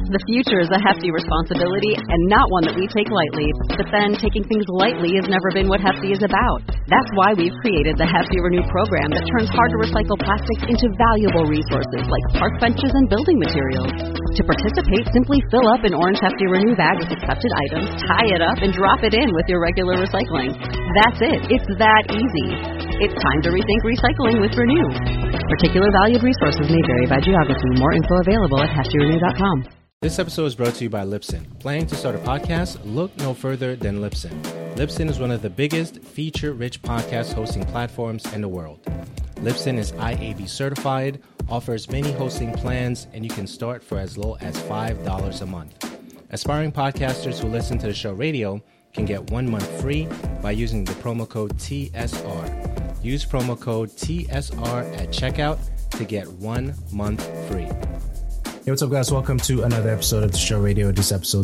The future is a hefty responsibility and not one that we take lightly. But then, taking things lightly has never been what Hefty is about. That's why we've created the Hefty Renew program that turns hard-to-recycle plastics into valuable resources like park benches and building materials. To participate, simply fill up an orange Hefty Renew bag with accepted items, tie it up, and drop it in with your regular recycling. That's it. It's that easy. It's time to rethink recycling with Renew. Particular valued resources may vary by geography. More info available at heftyrenew.com. This episode is brought to you by Libsyn. Planning to start a podcast? Look no further than Libsyn. Libsyn is one of the biggest feature-rich podcast hosting platforms in the world. Libsyn is IAB certified, offers many hosting plans, and you can start for as low as $5 a month. Aspiring podcasters who listen to the show radio can get 1 month free by using the promo code TSR. Use promo code TSR at checkout to get 1 month free. Hey, what's up, guys? Welcome to another episode of the show radio. This is episode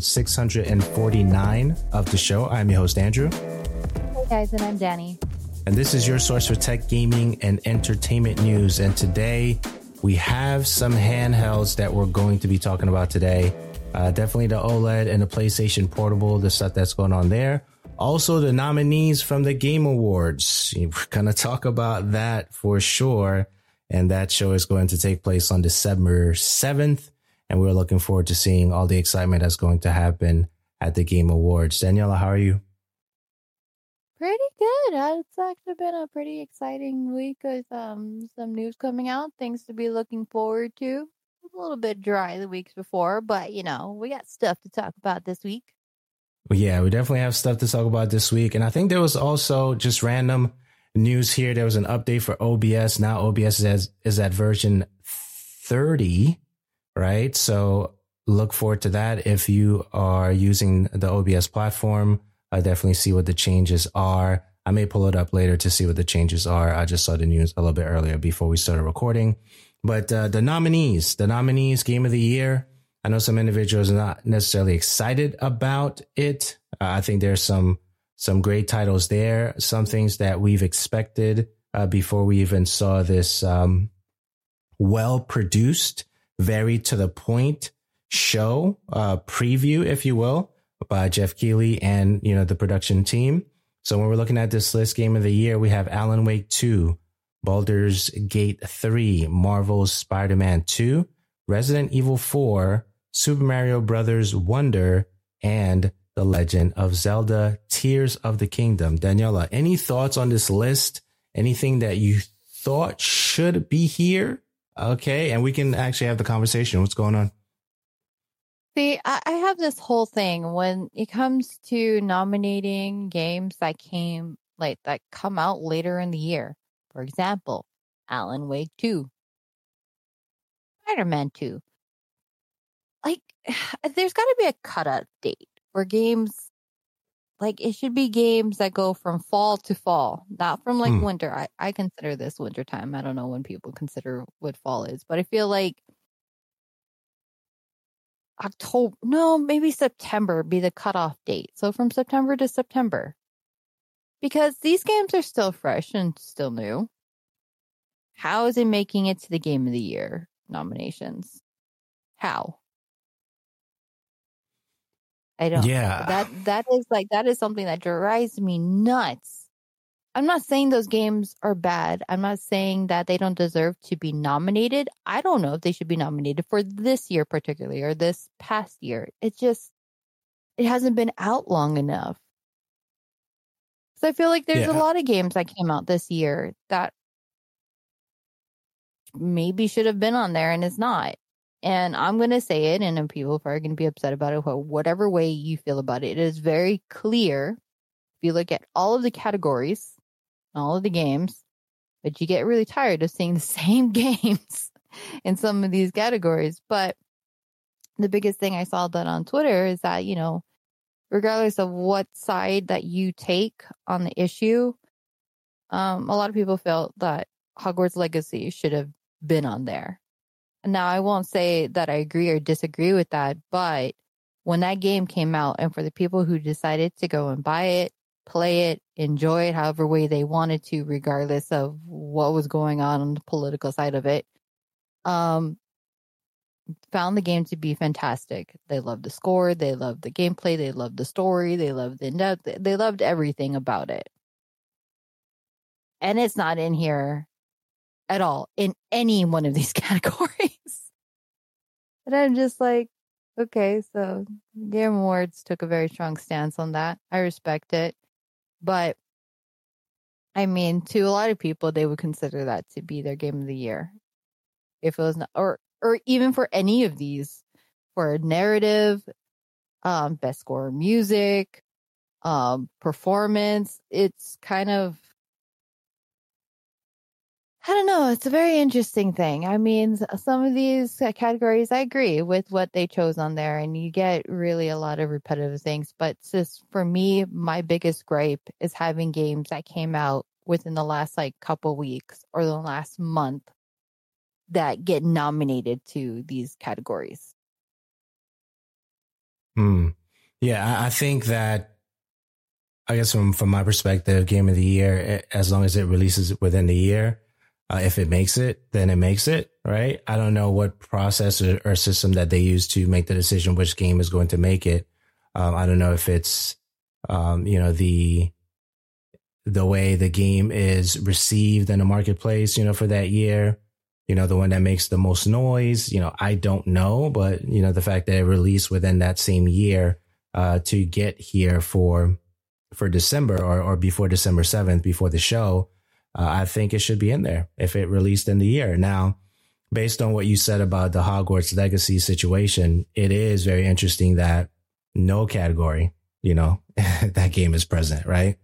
649 of the show. I'm your host, Andrew. Hey, guys, and I'm Danny. And this is your source for tech, gaming, and entertainment news. And today we have some handhelds that we're going to be talking about today. Definitely the OLED and the PlayStation Portable, the stuff that's going on there. Also, the nominees from the Game Awards. We're going to talk about that for sure. And that show is going to take place on December 7th. And we're looking forward to seeing all the excitement that's going to happen at the Game Awards. Daniela, how are you? Pretty good. It's actually been a pretty exciting week with some news coming out, things to be looking forward to. A little bit dry the weeks before, but, you know, we got stuff to talk about this week. Yeah, we definitely have stuff to talk about this week. And I think there was also just random news here. There was an update for OBS. Now OBS is at version 30, right? So look forward to that. If you are using the OBS platform, I definitely see what the changes are. I may pull it up later to see what the changes are. I just saw the news a little bit earlier before we started recording. But the nominees, Game of the Year. I know some individuals are not necessarily excited about it. I think there's some great titles there, some things that we've expected before we even saw this well-produced, very to the point show, preview, if you will, by Jeff Keighley and, you know, the production team. So when we're looking at this list, Game of the Year, we have Alan Wake 2, Baldur's Gate 3, Marvel's Spider-Man 2, Resident Evil 4, Super Mario Brothers Wonder, and The Legend of Zelda Tears of the Kingdom. Daniela, any thoughts on this list? Anything that you thought should be here? Okay, and we can actually have the conversation. What's going on? See, I have this whole thing when it comes to nominating games that come out later in the year. For example, Alan Wake 2, Spider-Man 2. Like, there's got to be a cutoff date for games. Like, it should be games that go from fall to fall, not from like winter. I consider this winter time. I don't know when people consider what fall is, but I feel like maybe September be the cutoff date. So from September to September. Because these games are still fresh and still new. How is it making it to the Game of the Year nominations? How? I don't. Yeah. That is something that drives me nuts. I'm not saying those games are bad. I'm not saying that they don't deserve to be nominated. I don't know if they should be nominated for this year particularly or this past year. It hasn't been out long enough. So I feel like there's a lot of games that came out this year that maybe should have been on there and is not. And I'm going to say it, and people are going to be upset about it, whatever way you feel about it. It is very clear, if you look at all of the categories, all of the games, but you get really tired of seeing the same games in some of these categories. But the biggest thing I saw that on Twitter is that, you know, regardless of what side that you take on the issue, a lot of people felt that Hogwarts Legacy should have been on there. Now, I won't say that I agree or disagree with that, but when that game came out and for the people who decided to go and buy it, play it, enjoy it however way they wanted to, regardless of what was going on the political side of it, found the game to be fantastic. They loved the score, they loved the gameplay, they loved the story, they loved the in-depth, they loved everything about it. And it's not in here at all in any one of these categories. And I'm just like, okay, so Game Awards took a very strong stance on that. I respect it. But I mean, to a lot of people, they would consider that to be their game of the year. If it was not, or even for any of these, for narrative, best score music, performance, it's kind of, I don't know. It's a very interesting thing. I mean, some of these categories, I agree with what they chose on there, and you get really a lot of repetitive things. But just for me, my biggest gripe is having games that came out within the last couple weeks or the last month that get nominated to these categories. Yeah, I think that, I guess from my perspective, Game of the Year, as long as it releases within the year, if it makes it, then it makes it, right? I don't know what process or system that they use to make the decision which game is going to make it. I don't know if it's, the way the game is received in the marketplace, for that year, the one that makes the most noise, I don't know. But, the fact that it released within that same year to get here for December or before December 7th, before the show, I think it should be in there if it released in the year. Now, based on what you said about the Hogwarts Legacy situation, it is very interesting that no category, that game is present, right?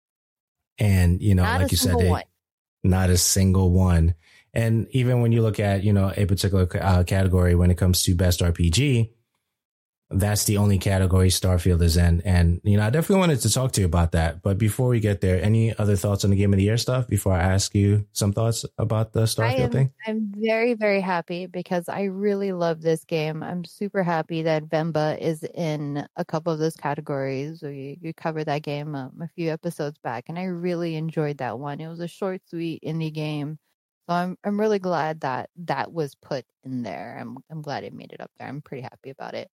And, Not like you said, not a single one. And even when you look at, a particular category when it comes to best RPG, that's the only category Starfield is in. And, I definitely wanted to talk to you about that. But before we get there, any other thoughts on the Game of the Year stuff before I ask you some thoughts about the Starfield thing? I'm very, very happy because I really love this game. I'm super happy that Vemba is in a couple of those categories. You covered that game a few episodes back, and I really enjoyed that one. It was a short, sweet indie game. So I'm really glad that was put in there. I'm glad it made it up there. I'm pretty happy about it.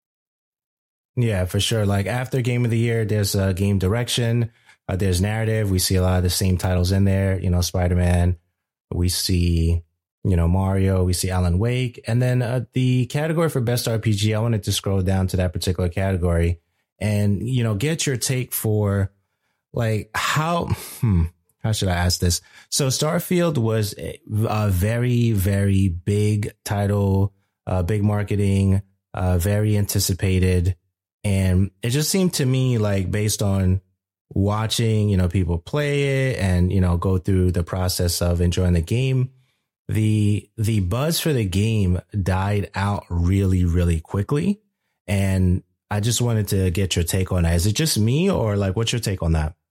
Yeah, for sure. Like after Game of the Year, there's game direction, there's narrative. We see a lot of the same titles in there. Spider-Man. We see, Mario. We see Alan Wake, and then the category for best RPG. I wanted to scroll down to that particular category and get your take for how should I ask this? So Starfield was a very, very big title, big marketing, very anticipated. And it just seemed to me like based on watching, people play it and, go through the process of enjoying the game, the buzz for the game died out really, really quickly. And I just wanted to get your take on that. Is it just me or what's your take on that?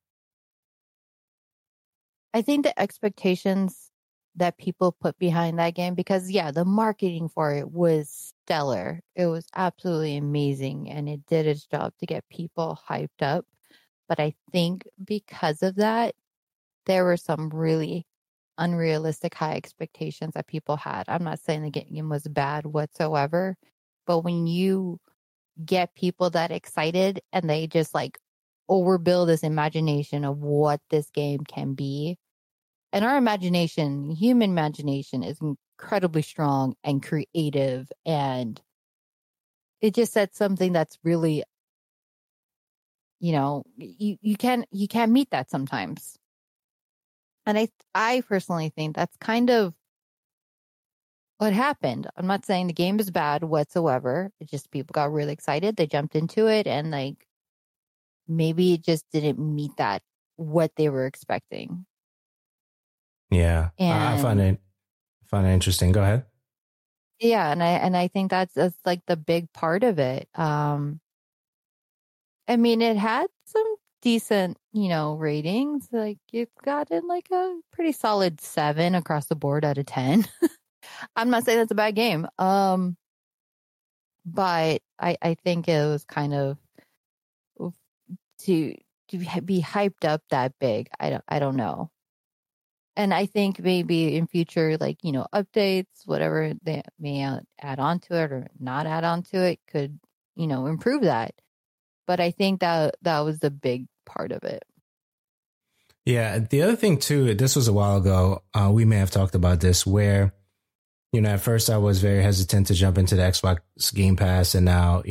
I think the expectations that people put behind that game, because the marketing for it was stellar. It was absolutely amazing, and it did its job to get people hyped up. But I think because of that, there were some really unrealistic high expectations that people had. I'm not saying the game was bad whatsoever, but when you get people that excited and they just overbuild this imagination of what this game can be. And our imagination, human imagination, is incredibly strong and creative, and it just said something that's really, you can't meet that sometimes. And I personally think that's kind of what happened. I'm not saying the game is bad whatsoever. It's just people got really excited, they jumped into it, and maybe it just didn't meet what they were expecting. Yeah, I find it interesting. Go ahead. Yeah, and I think that's the big part of it. I mean, it had some decent, ratings. It got in a pretty solid 7 across the board out of 10. I'm not saying that's a bad game. But I think it was kind of to be hyped up that big. I don't know. And I think maybe in future, like, updates, whatever they may add on to it or not add on to it could, improve that. But I think that was the big part of it. Yeah. The other thing too, this was a while ago. We may have talked about this where, at first I was very hesitant to jump into the Xbox Game Pass. And now,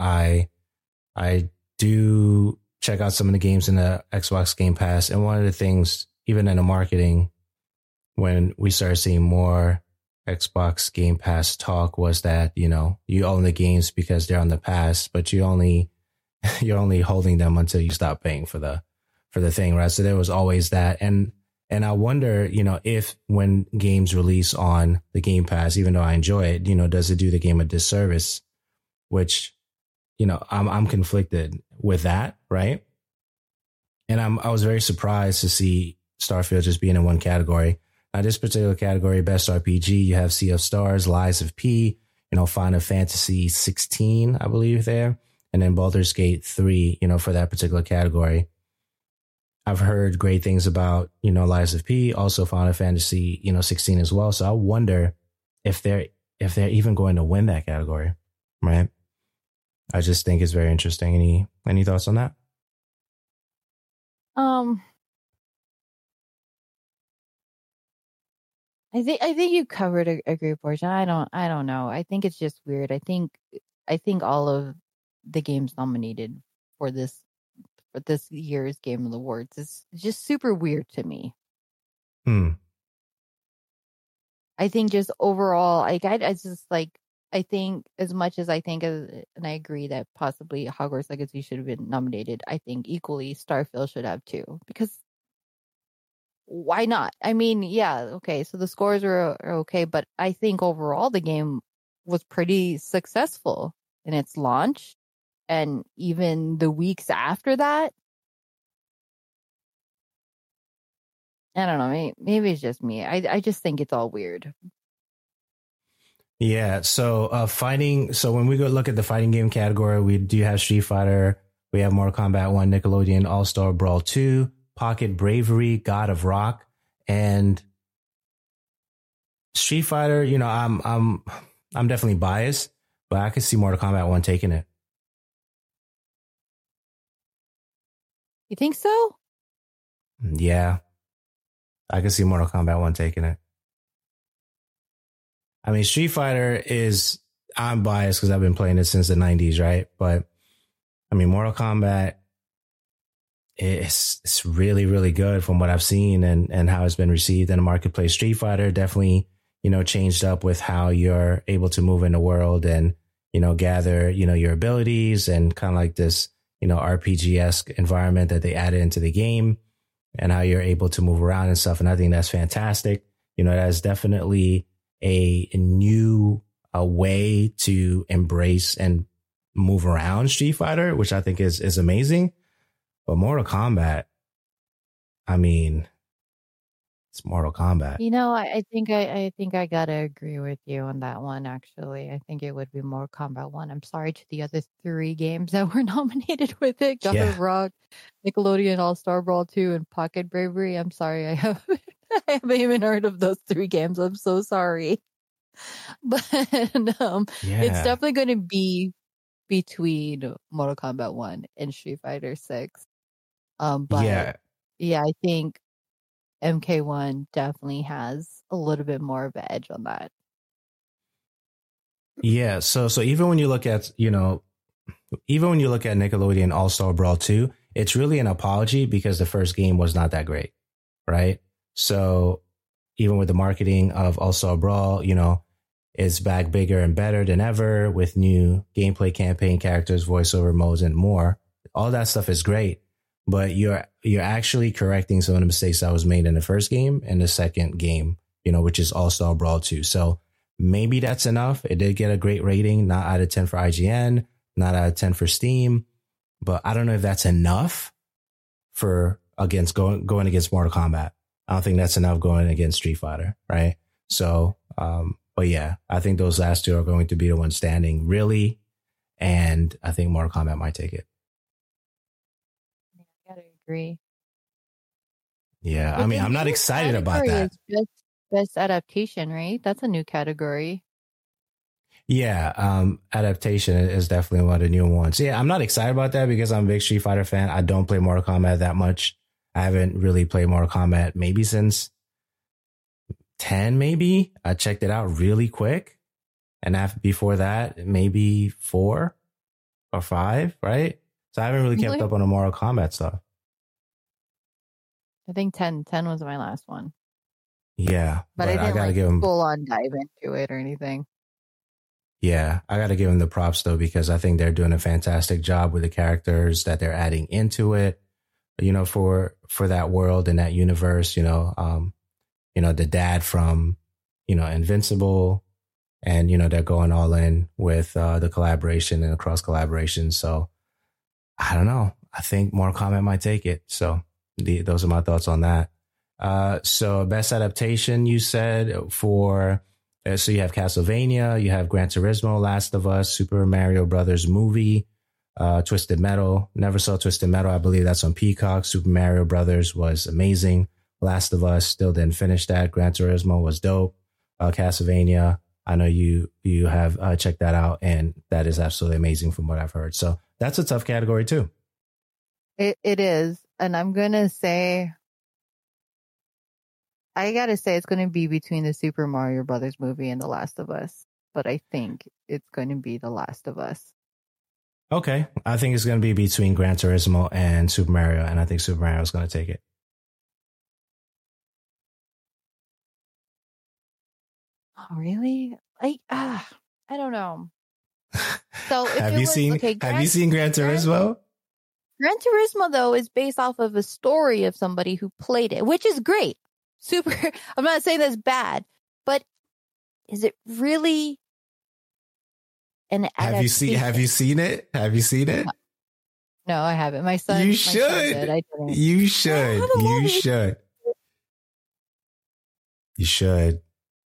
I do check out some of the games in the Xbox Game Pass. And one of the things, even in the marketing, when we started seeing more Xbox Game Pass talk was that, you own the games because they're on the pass, but you're only holding them until you stop paying for the thing, right? So there was always that. And I wonder, if when games release on the Game Pass, even though I enjoy it, does it do the game a disservice? Which, I'm conflicted with that, right? And I was very surprised to see Starfield just being in one category. Now, this particular category, Best RPG, you have Sea of Stars, Lies of P, Final Fantasy 16, I believe there, and then Baldur's Gate 3, for that particular category. I've heard great things about, Lies of P, also Final Fantasy, 16 as well. So I wonder if they're even going to win that category, right? I just think it's very interesting. Any thoughts on that? I think you covered a great portion. I don't know. I think it's just weird. I think all of the games nominated for this year's Game Awards is just super weird to me. I think just overall, I just like, I think as much as I think, and I agree that possibly Hogwarts Legacy should have been nominated, I think equally Starfield should have too, because why not? I mean, yeah, okay, so the scores are okay, but I think overall the game was pretty successful in its launch, and even the weeks after that. I don't know, maybe it's just me. I just think it's all weird. Yeah, so fighting. So when we go look at the fighting game category, we do have Street Fighter, we have Mortal Kombat 1, Nickelodeon All-Star Brawl 2, Pocket Bravery, God of Rock, and Street Fighter. I'm definitely biased, but I could see Mortal Kombat 1 taking it. You think so? Yeah, I could see Mortal Kombat 1 taking it. I mean, Street Fighter I'm biased because I've been playing it since the 90s, right? But I mean, Mortal Kombat, it's really, really good from what I've seen and how it's been received in the marketplace. Street Fighter definitely, changed up with how you're able to move in the world and, gather, your abilities and kind of like this, RPG-esque environment that they added into the game and how you're able to move around and stuff. And I think that's fantastic. That's definitely a new way to embrace and move around Street Fighter, which I think is amazing. But Mortal Kombat, I mean, it's Mortal Kombat. I think I gotta agree with you on that one. Actually, I think it would be Mortal Kombat 1. I'm sorry to the other 3 games that were nominated with it: God of Rock, Nickelodeon All-Star Brawl 2, and Pocket Bravery. I'm sorry, I haven't even heard of those 3 games. I'm so sorry. But it's definitely going to be between Mortal Kombat 1 and Street Fighter 6. But yeah, I think MK1 definitely has a little bit more of an edge on that. Yeah, so even when you look at, Nickelodeon All-Star Brawl 2, it's really an apology because the first game was not that great, right? So even with the marketing of All-Star Brawl, it's back bigger and better than ever with new gameplay, campaign characters, voiceover modes, and more. All that stuff is great, but you're actually correcting some of the mistakes that was made in the first game and the second game, which is All-Star Brawl 2. So maybe that's enough. It did get a great rating, not out of 10 for IGN, not out of 10 for Steam, but I don't know if that's enough for going against Mortal Kombat. I don't think that's enough going against Street Fighter, right? So, but yeah, I think those last 2 are going to be the ones standing, really, and I think Mortal Kombat might take it. I gotta agree. Yeah, But I mean, the I'm not new excited about category that. is just best adaptation, right? That's a new category. Yeah, adaptation is definitely one of the new ones. Yeah, I'm not excited about that because I'm a big Street Fighter fan. I don't play Mortal Kombat that much. I haven't really played Mortal Kombat maybe since 10, maybe. I checked it out really quick. And after, before that, maybe 4 or 5, right? So I haven't really kept Really? up on the Mortal Kombat stuff. I think 10 was my last one. Yeah, But I didn't gotta like give him. full on dive into it or anything. Yeah, I got to give them the props though, because I think they're doing a fantastic job with the characters that they're adding into it, you know, for that world and that universe, the dad from, Invincible, and, they're going all in with the collaboration and the cross collaboration. So I don't know. I think Mortal Kombat might take it. So those are my thoughts on that. So best adaptation, you said for... So you have Castlevania, you have Gran Turismo, Last of Us, Super Mario Brothers movie, Twisted Metal. Never saw Twisted Metal. I believe that's on Peacock. Super Mario Brothers was amazing. Last of Us, still didn't finish that. Gran Turismo was dope. Castlevania, I know you have checked that out, and that is absolutely amazing from what I've heard. So that's a tough category too. It is. And I'm going to say, I got to say it's going to be between the Super Mario Brothers movie and The Last of Us. But I think it's going to be The Last of Us. Okay. I think it's going to be between Gran Turismo and Super Mario, and I think Super Mario is going to take it. Oh, really? I don't know. So if Have you seen Gran Turismo? Gran Turismo, though, is based off of a story of somebody who played it, which is great. Super. I'm not saying that's bad, but is it really an adaptation? Have you seen it? Have you seen it? No, I haven't. My son. You My should. son did. I didn't. You should. You should. You should.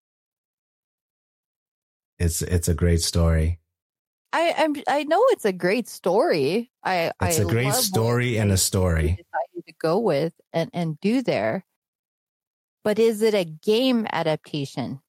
It's a great story. I know it's a great story. It's a great story and a story. Decided to go with and do there. But is it a game adaptation?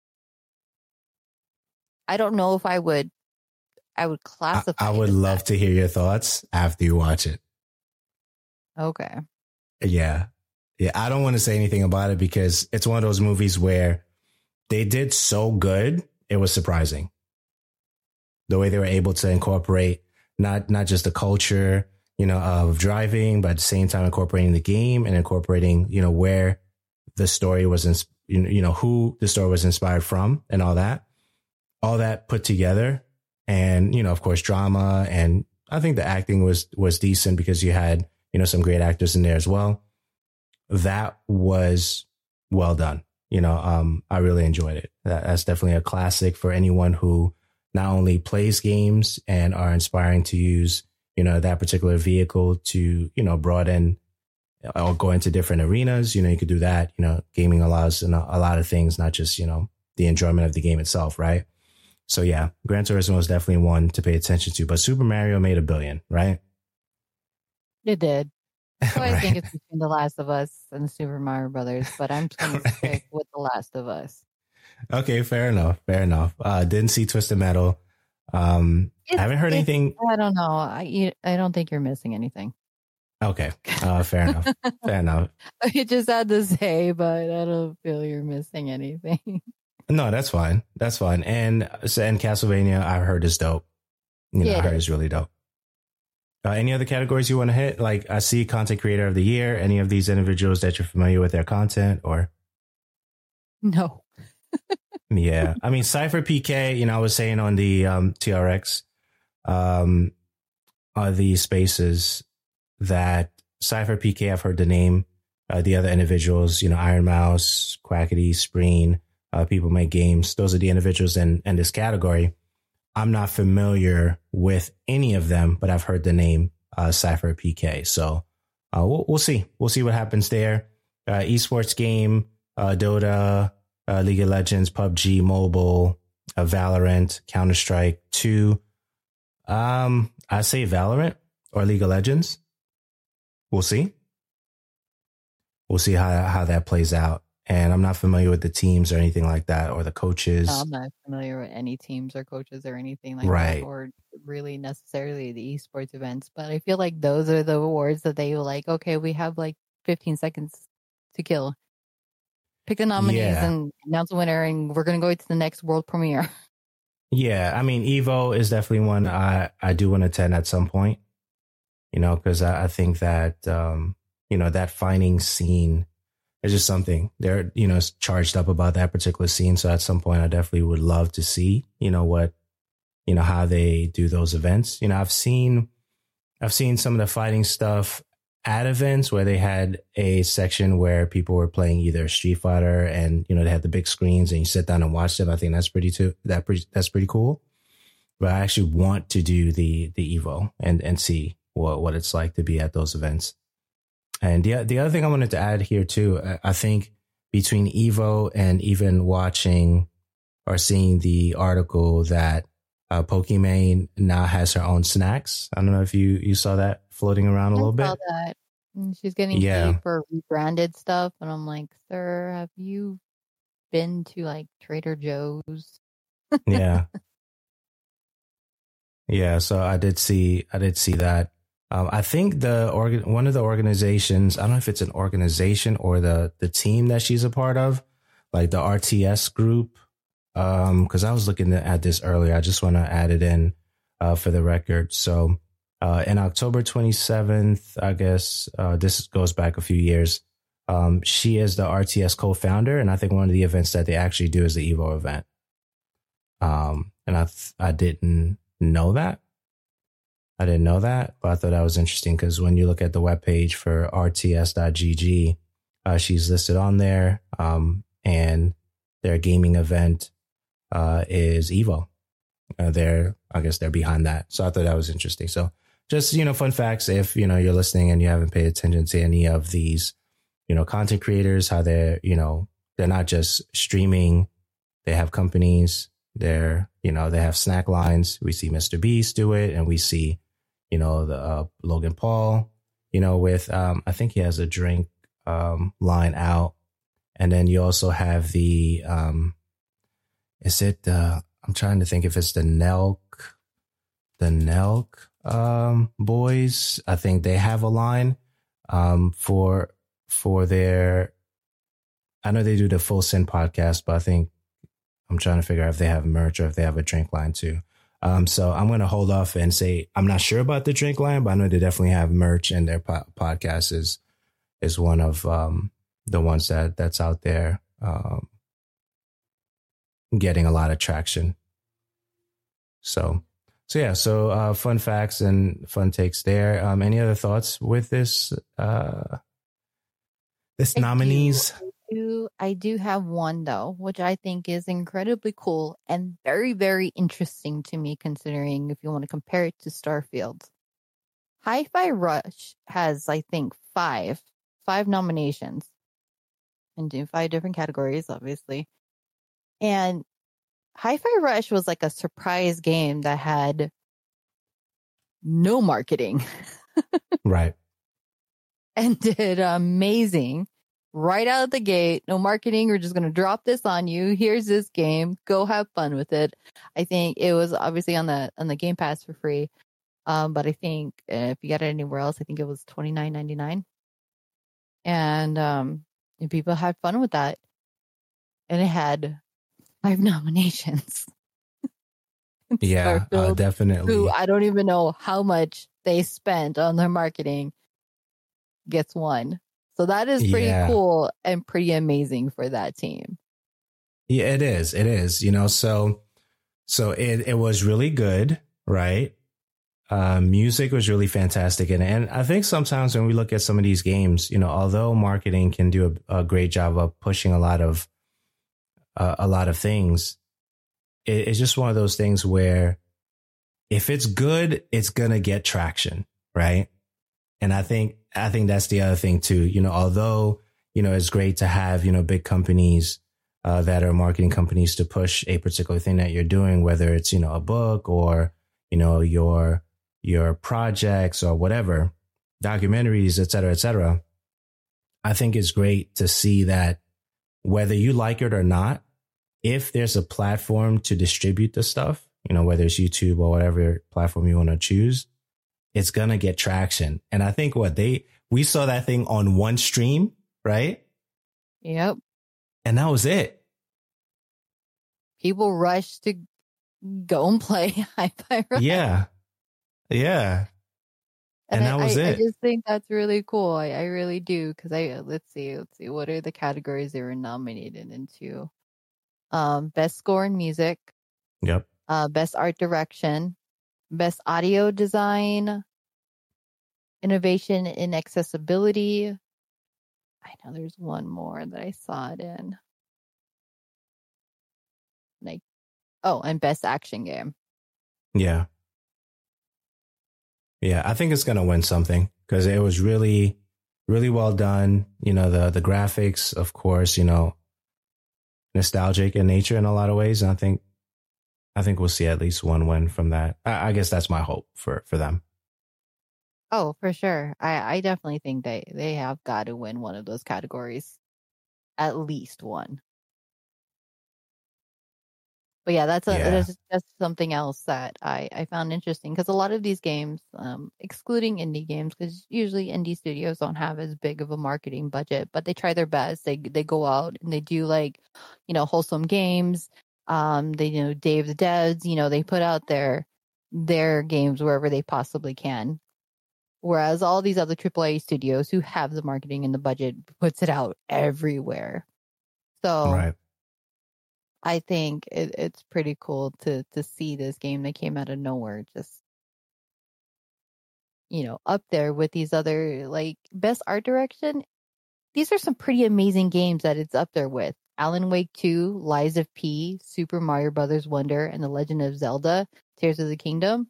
I don't know if I would classify. I would love to hear your thoughts after you watch it. Okay. Yeah. I don't want to say anything about it because it's one of those movies where they did so good, it was surprising. The way they were able to incorporate not just the culture, of driving, but at the same time incorporating the game and incorporating, where the story was, who the story was inspired from and all that put together. And, of course, drama. And I think the acting was decent because you had, some great actors in there as well. That was well done. I really enjoyed it. That's definitely a classic for anyone who not only plays games and are inspiring to use, that particular vehicle to, broaden or go into different arenas. You could do that. Gaming allows a lot of things, not just, the enjoyment of the game itself. Right. So, yeah, Gran Turismo is definitely one to pay attention to. But Super Mario made $1 billion, right? It did. So I Right. think it's between The Last of Us and Super Mario Brothers, but I'm going to stick with The Last of Us. Okay, fair enough. Didn't see Twisted Metal. I haven't heard anything. I don't know. I don't think you're missing anything. Okay, fair enough. Fair enough. I just had to say, but I don't feel you're missing anything. No, that's fine. That's fine. And Castlevania, I heard is dope. Yeah, I heard it's really dope. Any other categories you want to hit? Like, I see Content Creator of the Year. Any of these individuals that you're familiar with their content, or? No. Yeah, I mean, Cypher PK. I was saying on the TRX, are the spaces that Cypher PK. I've heard the name. The other individuals, Iron Mouse, Quackity, Spreen, People Make Games. Those are the individuals in this category. I'm not familiar with any of them, but I've heard the name Cypher PK. So we'll see. We'll see what happens there. Esports game, Dota, League of Legends, PUBG Mobile, Valorant, Counter-Strike 2. I say Valorant or League of Legends. We'll see. we'll see how that plays out. And I'm not familiar with the teams or anything like that, or the coaches. No, I'm not familiar with any teams or coaches or anything like Right. that, or really necessarily the esports events. But I feel like those are the awards that they were like, okay, we have like 15 seconds to kill. Pick the nominees Yeah. and announce the winner, and we're going to go to the next world premiere. Yeah, I mean, Evo is definitely one I do want to attend at some point, you know, because I think that, you know, that fighting scene is just something they're, you know, charged up about that particular scene. So at some point, I definitely would love to see, you know, what, you know, how they do those events. You know, I've seen some of the fighting stuff at events where they had a section where people were playing either Street Fighter and, you know, they had the big screens and you sit down and watch them. I think that's that's pretty cool. But I actually want to do the Evo and see what it's like to be at those events. And the other thing I wanted to add here too, I think between Evo and even watching or seeing the article that Pokimane now has her own snacks. I don't know if you saw that floating around a little bit. I saw that. And she's getting paid for rebranded stuff. And I'm like, sir, have you been to like Trader Joe's? Yeah. Yeah. So I did see that. I think one of the organizations, I don't know if it's an organization or the team that she's a part of, like the RTS group. Cause I was looking at this earlier. I just want to add it in, for the record. So, in October 27th, I guess, this goes back a few years. She is the RTS co-founder. And I think one of the events that they actually do is the Evo event. And I didn't know that. But I thought that was interesting because when you look at the webpage for rts.gg, she's listed on there. And their gaming event is Evo. I guess they're behind that. So I thought that was interesting. So just, you know, fun facts. If, you know, you're listening and you haven't paid attention to any of these, you know, content creators, how they're, you know, they're not just streaming. They have companies. They're, you know, they have snack lines. We see Mr. Beast do it, and we see, you know, the Logan Paul, you know, with I think he has a drink line out. And then you also have the is it I'm trying to think if it's the Nelk boys. I think they have a line for their, I know they do the Full Sin podcast, but I think I'm trying to figure out if they have merch or if they have a drink line too. So I'm going to hold off and say I'm not sure about the drink line, but I know they definitely have merch, and their podcast is one of the ones that's out there getting a lot of traction. So fun facts and fun takes there. Any other thoughts with this nominees? I do have one though, which I think is incredibly cool and very, very interesting to me, considering if you want to compare it to Starfield. Hi-Fi Rush has, I think, five nominations in 5 different categories, obviously. And Hi-Fi Rush was like a surprise game that had no marketing. Right. And did amazing. Right out of the gate, no marketing. We're just going to drop this on you. Here's this game. Go have fun with it. I think it was obviously on the Game Pass for free. But I think if you got it anywhere else, I think it was $29.99. And people had fun with that. And it had 5 nominations. Yeah, definitely. Who I don't even know how much they spent on their marketing gets one. So that is pretty cool and pretty amazing for that team. Yeah, it is. It is, you know, so it was really good, right? Music was really fantastic. And I think sometimes when we look at some of these games, you know, although marketing can do a great job of pushing a lot of things, it's just one of those things where if it's good, it's going to get traction, right? And I think that's the other thing too. You know, although, you know, it's great to have, you know, big companies that are marketing companies to push a particular thing that you're doing, whether it's, you know, a book or, you know, your projects or whatever, documentaries, et cetera, et cetera. I think it's great to see that whether you like it or not, if there's a platform to distribute the stuff, you know, whether it's YouTube or whatever platform you want to choose, it's going to get traction. And I think we saw that thing on one stream, right? Yep. And that was it. People rushed to go and play Hi-Fi Rush. Yeah. Yeah. And that was it. I just think that's really cool. I really do. Cause let's see. What are the categories they were nominated into? Best score in music. Yep. Best art direction, best audio design, innovation in accessibility. I know there's one more that I saw it in. And best action game. Yeah. Yeah, I think it's going to win something because it was really, really well done. You know, the graphics, of course, you know, nostalgic in nature in a lot of ways. And I think we'll see at least one win from that. I guess that's my hope for them. Oh, for sure. I definitely think they have got to win one of those categories. At least one. But yeah, that's something else that I found interesting because a lot of these games, excluding indie games, because usually indie studios don't have as big of a marketing budget, but they try their best. They go out and they do wholesome games. They Day of the Deads. They put out their games wherever they possibly can. Whereas all these other AAA studios who have the marketing and the budget puts it out everywhere. So. Right. I think it's pretty cool to see this game that came out of nowhere, just, up there with these other, best art direction. These are some pretty amazing games that it's up there with. Alan Wake 2, Lies of P, Super Mario Brothers Wonder, and The Legend of Zelda, Tears of the Kingdom.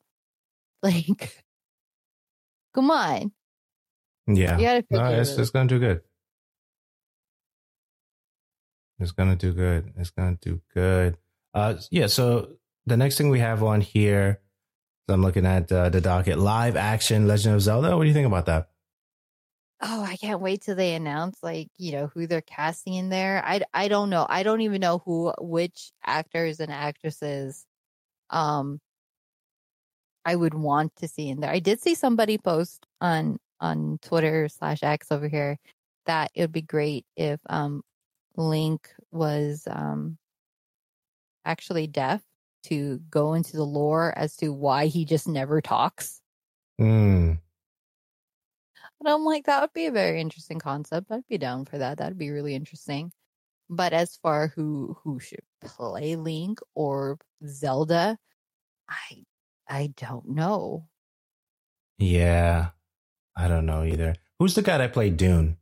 Come on. Yeah. It's going to do good. It's going to do good. It's going to do good. So the next thing we have on here, I'm looking at the docket, live action Legend of Zelda. What do you think about that? Oh, I can't wait till they announce who they're casting in there. I don't know. I don't even know which actors and actresses I would want to see in there. I did see somebody post on Twitter/X over here that it would be great if Link was actually deaf, to go into the lore as to why he just never talks. And I'm like, that would be a very interesting concept. I'd be down for that. That'd be really interesting. But as far who should play Link or Zelda, I don't know. Yeah, I don't know either. Who's the guy that played Dune?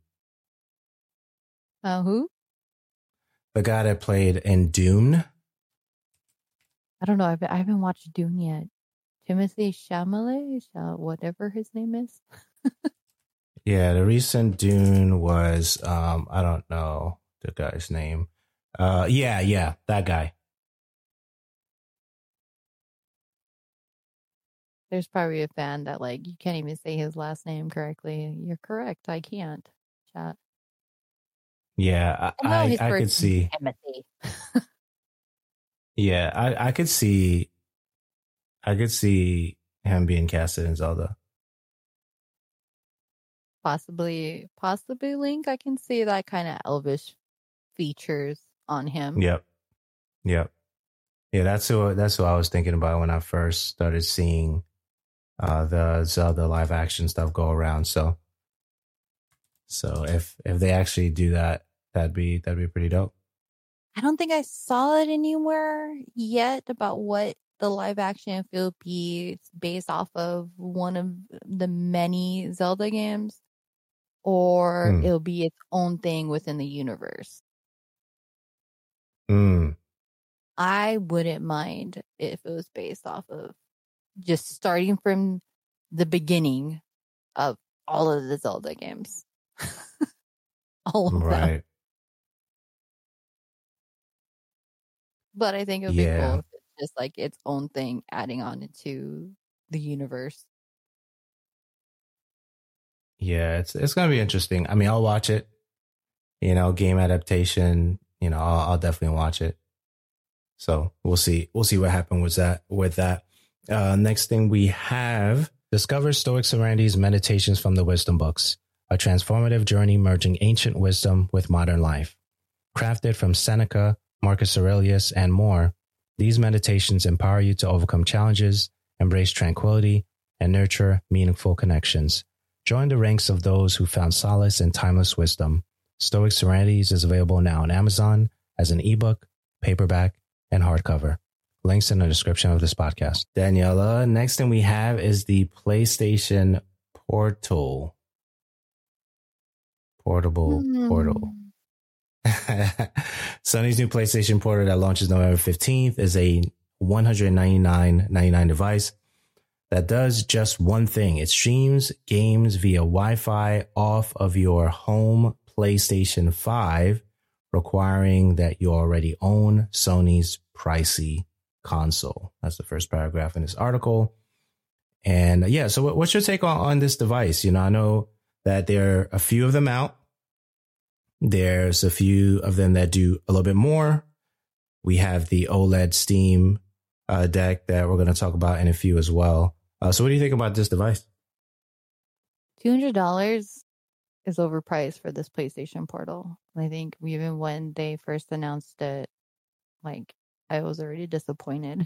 Who? The guy that played in Dune? I don't know. I haven't watched Dune yet. Timothy Chalamet, whatever his name is. Yeah, the recent Dune was, I don't know the guy's name. Yeah, that guy. There's probably a fan that you can't even say his last name correctly. You're correct. I can't. Chat. Yeah, I could see. Timothy. Yeah, I could see him being casted in Zelda. Possibly Link. I can see that kind of elvish features on him. Yep. Yeah, that's who I was thinking about when I first started seeing the Zelda live action stuff go around. So if they actually do that, that'd be pretty dope. I don't think I saw it anywhere yet about what the live action will be. It's based off of one of the many Zelda games, or it'll be its own thing within the universe. I wouldn't mind if it was based off of just starting from the beginning of all of the Zelda games. All of them. But I think it would be cool if it's just its own thing, adding on into the universe. Yeah, it's going to be interesting. I mean, I'll watch it. game adaptation, I'll definitely watch it. So we'll see what happens with that. Next thing we have, discover Stoic Serenity's Meditations from the Wisdom Books, a transformative journey merging ancient wisdom with modern life. Crafted from Seneca, Marcus Aurelius, and more, these meditations empower you to overcome challenges, embrace tranquility, and nurture meaningful connections. Join the ranks of those who found solace in timeless wisdom. Stoic Serenities is available now on Amazon as an ebook, paperback, and hardcover. Links in the description of this podcast. Daniela, next thing we have is the PlayStation Portal. Portable. Sony's new PlayStation Portal that launches November 15th is a $199.99 device that does just one thing. It streams games via Wi-Fi off of your home PlayStation 5, requiring that you already own Sony's pricey console. That's the first paragraph in this article. And yeah, so what's your take on this device? I know that there are a few of them out. There's a few of them that do a little bit more. We have the OLED Steam Deck that we're going to talk about in a few as well. So what do you think about this device? $200 is overpriced for this PlayStation Portal. I think even when they first announced it, I was already disappointed.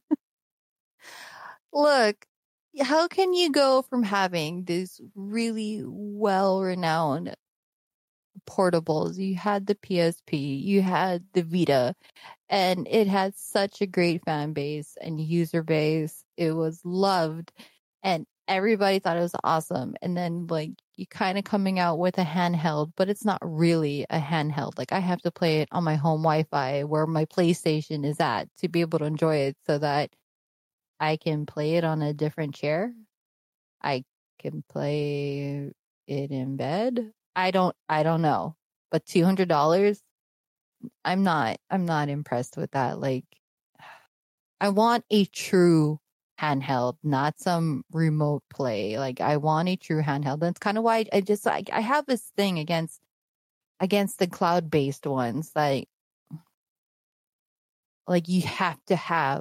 Look, how can you go from having these really well-renowned portables? You had the PSP, you had the Vita, and it had such a great fan base and user base. It was loved and everybody thought it was awesome. And then you kind of coming out with a handheld, but it's not really a handheld. I have to play it on my home Wi-Fi where my PlayStation is at to be able to enjoy it, so that I can play it on a different chair. I can play it in bed. I don't know, but $200, I'm not impressed with that. I want a true handheld, not some remote play. I want a true handheld. That's kind of why I have this thing against the cloud-based ones. You have to have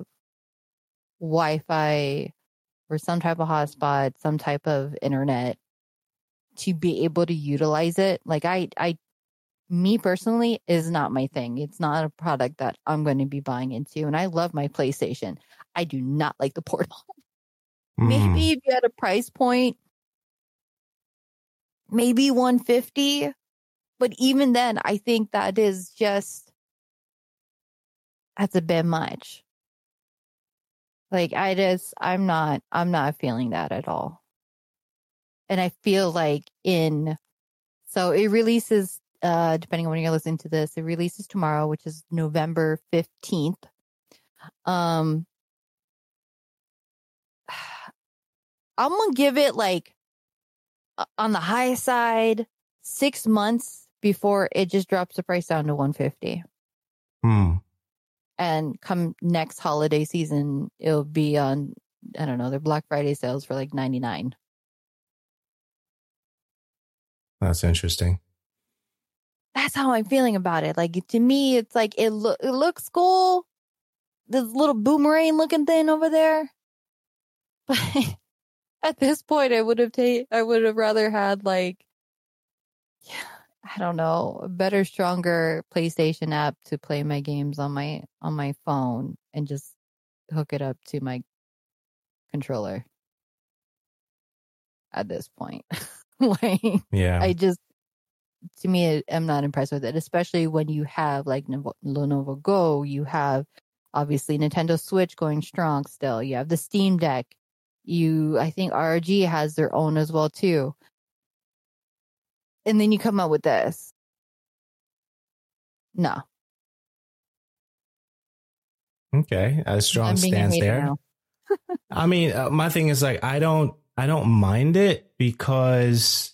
Wi-Fi or some type of hotspot, some type of internet to be able to utilize it. Me personally is not my thing. It's not a product that I'm going to be buying into. And I love my PlayStation. I do not like the Portal. Maybe if you had a price point, maybe $150. But even then, I think that's a bit much. I'm not feeling that at all. And I feel so it releases, depending on when you're listening to this, it releases tomorrow, which is November 15th. I'm going to give it on the high side, 6 months before it just drops the price down to $150. And come next holiday season, it'll be on, I don't know, their Black Friday sales for $99. That's interesting. That's how I'm feeling about it. To me, it's it looks cool. This little boomerang looking thing over there. But at this point, I would have rather had I don't know, a better, stronger PlayStation app to play my games on my phone and just hook it up to my controller. At this point, yeah, to me, I'm not impressed with it, especially when you have Lenovo Go, you have obviously Nintendo Switch going strong still, you have the Steam Deck, I think ROG has their own as well too. And then you come up with this. No. Okay, a strong stance there. I mean, my thing is I don't mind it because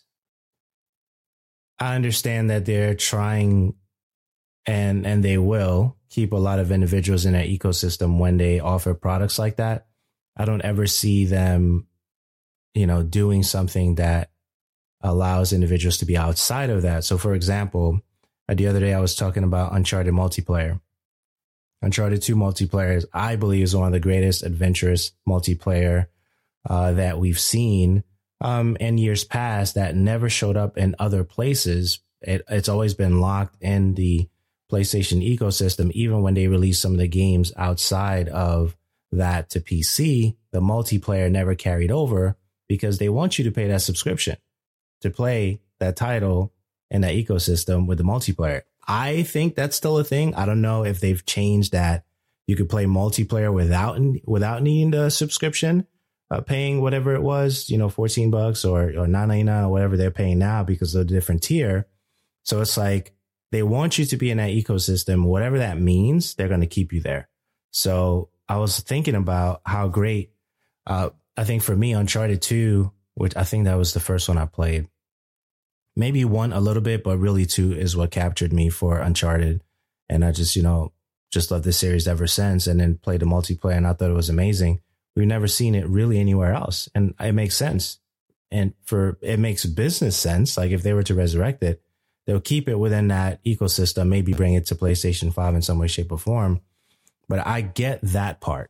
I understand that they're trying and they will keep a lot of individuals in their ecosystem when they offer products like that. I don't ever see them, doing something that allows individuals to be outside of that. So, for example, The other day I was talking about Uncharted multiplayer. Uncharted 2 multiplayer, I believe, is one of the greatest adventurous multiplayer that we've seen in years past that never showed up in other places. It's always been locked in the PlayStation ecosystem. Even when they release some of the games outside of that to PC, the multiplayer never carried over because they want you to pay that subscription to play that title in that ecosystem with the multiplayer. I think that's still a thing. I don't know if they've changed that. You could play multiplayer without needing the subscription, paying whatever it was, $14 or $9.99 or whatever they're paying now because of the different tier. So it's like they want you to be in that ecosystem. Whatever that means, they're going to keep you there. So I was thinking about how great, I think for me, Uncharted 2, which I think that was the first one I played. Maybe 1 a little bit, but really 2 is what captured me for Uncharted. And I just loved the series ever since, and then played the multiplayer and I thought it was amazing. We've never seen it really anywhere else. And it makes sense. And it makes business sense. Like if they were to resurrect it, they'll keep it within that ecosystem, maybe bring it to PlayStation 5 in some way, shape or form. But I get that part.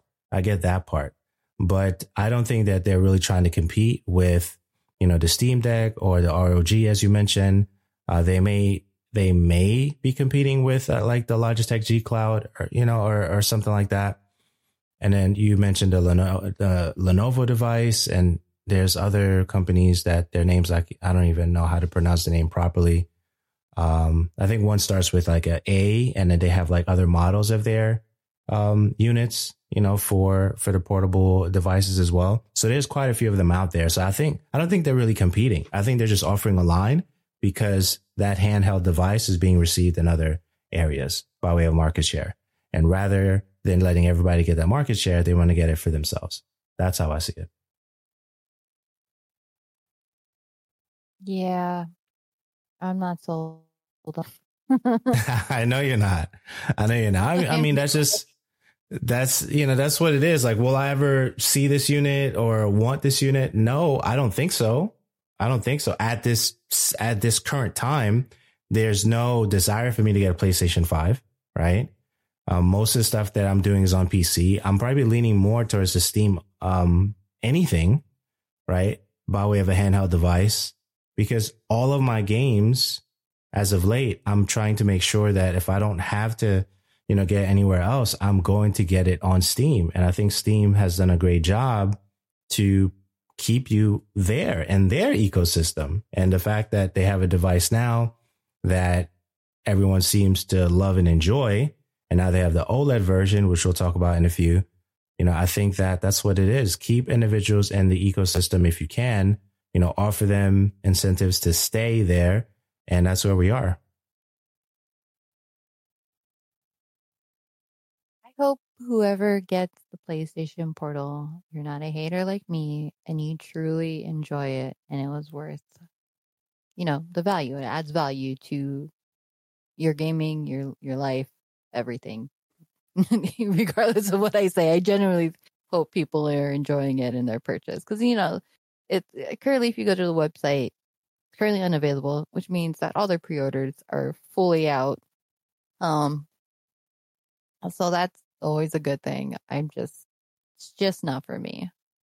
But I don't think that they're really trying to compete with the Steam Deck or the ROG, as you mentioned. They may be competing with like the Logitech G Cloud or something like that. And then you mentioned the Lenovo device, and there's other companies that their names, like, I don't even know how to pronounce the name properly. I think one starts with like A, and then they have like other models of their units, for the portable devices as well. So there's quite a few of them out there. So I don't think they're really competing. I think they're just offering a line because that handheld device is being received in other areas by way of market share. And rather than letting everybody get that market share, they want to get it for themselves. That's how I see it. Yeah, I'm not sold on. I know you're not. I mean, that's what it is. Like, will I ever see this unit or want this unit? No, I don't think so. At this current time, there's no desire for me to get a PlayStation 5, right? Most of the stuff that I'm doing is on PC. I'm probably leaning more towards the Steam, anything, right? By way of a handheld device, because all of my games as of late, I'm trying to make sure that if I don't have to, get anywhere else, I'm going to get it on Steam. And I think Steam has done a great job to keep you there in their ecosystem. And the fact that they have a device now that everyone seems to love and enjoy, and now they have the OLED version, which we'll talk about in a few, I think that that's what it is. Keep individuals in the ecosystem if you can, offer them incentives to stay there. And that's where we are. I hope whoever gets the PlayStation Portal, you're not a hater like me, and you truly enjoy it, and it was worth, the value. It adds value to your gaming, your life, everything. Regardless of what I say, I genuinely hope people are enjoying it in their purchase, because it's currently, if you go to the website, it's currently unavailable, which means that all their pre-orders are fully out. So that's always a good thing. It's just not for me.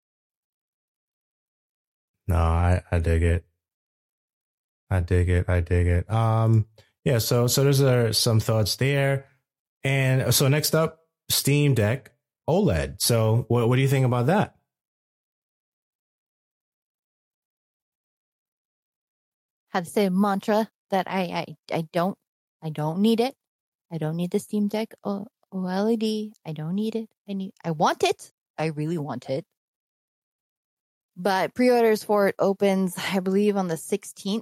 No, I dig it. I dig it. Yeah, so those are some thoughts there. And so next up, Steam Deck OLED. So what do you think about that? Had to say a mantra that I don't need it. I don't need the Steam Deck OLED. I don't need it. I want it. I really want it. But pre-orders for it opens, I believe, on the 16th.